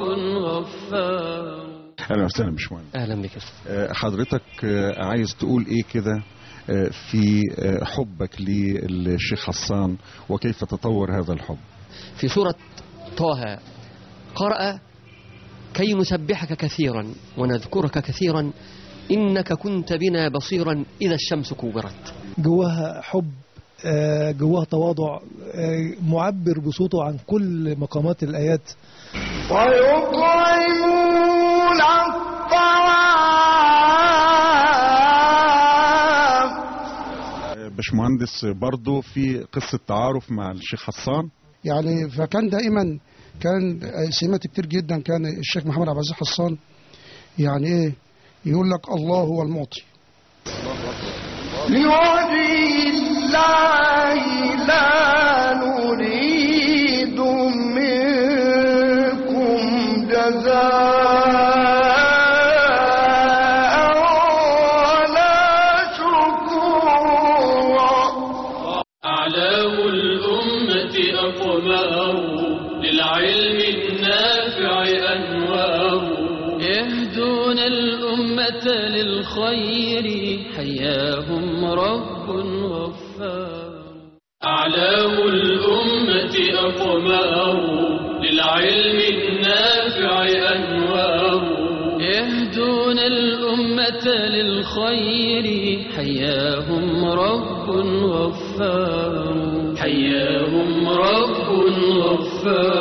غفار. أهلا وسهلا باشمهندس. أهلا بك. حضرتك عايز تقول إيه كده في حبك للشيخ حسان وكيف تطور هذا الحب؟ في سورة طه قرأ: كي نسبحك كثيرا ونذكرك كثيرا إنك كنت بنا بصيرا إذا الشمس كورت. جواها حب، جواها تواضع، معبر بصوته عن كل مقامات الآيات. ويطعمون الطعام. باشمهندس برضو في قصة تعارف مع الشيخ حسان، يعني فكان دائما كان سمات كتير جدا. كان الشيخ محمد عبد العزيز حسان يعني ايه يقول لك الله هو المعطي لوجه الله لا نريد منكم جزاء ولا شكورا. أعلام الأمة أقمار للعلم النافع أنوار يهدون الأمة للخير حياهم رب غفار. أعلام الأمة أقمار للعلم النافع أنوار يهدون الأمة للخير حياهم رب غفار. حياهم رب غفار.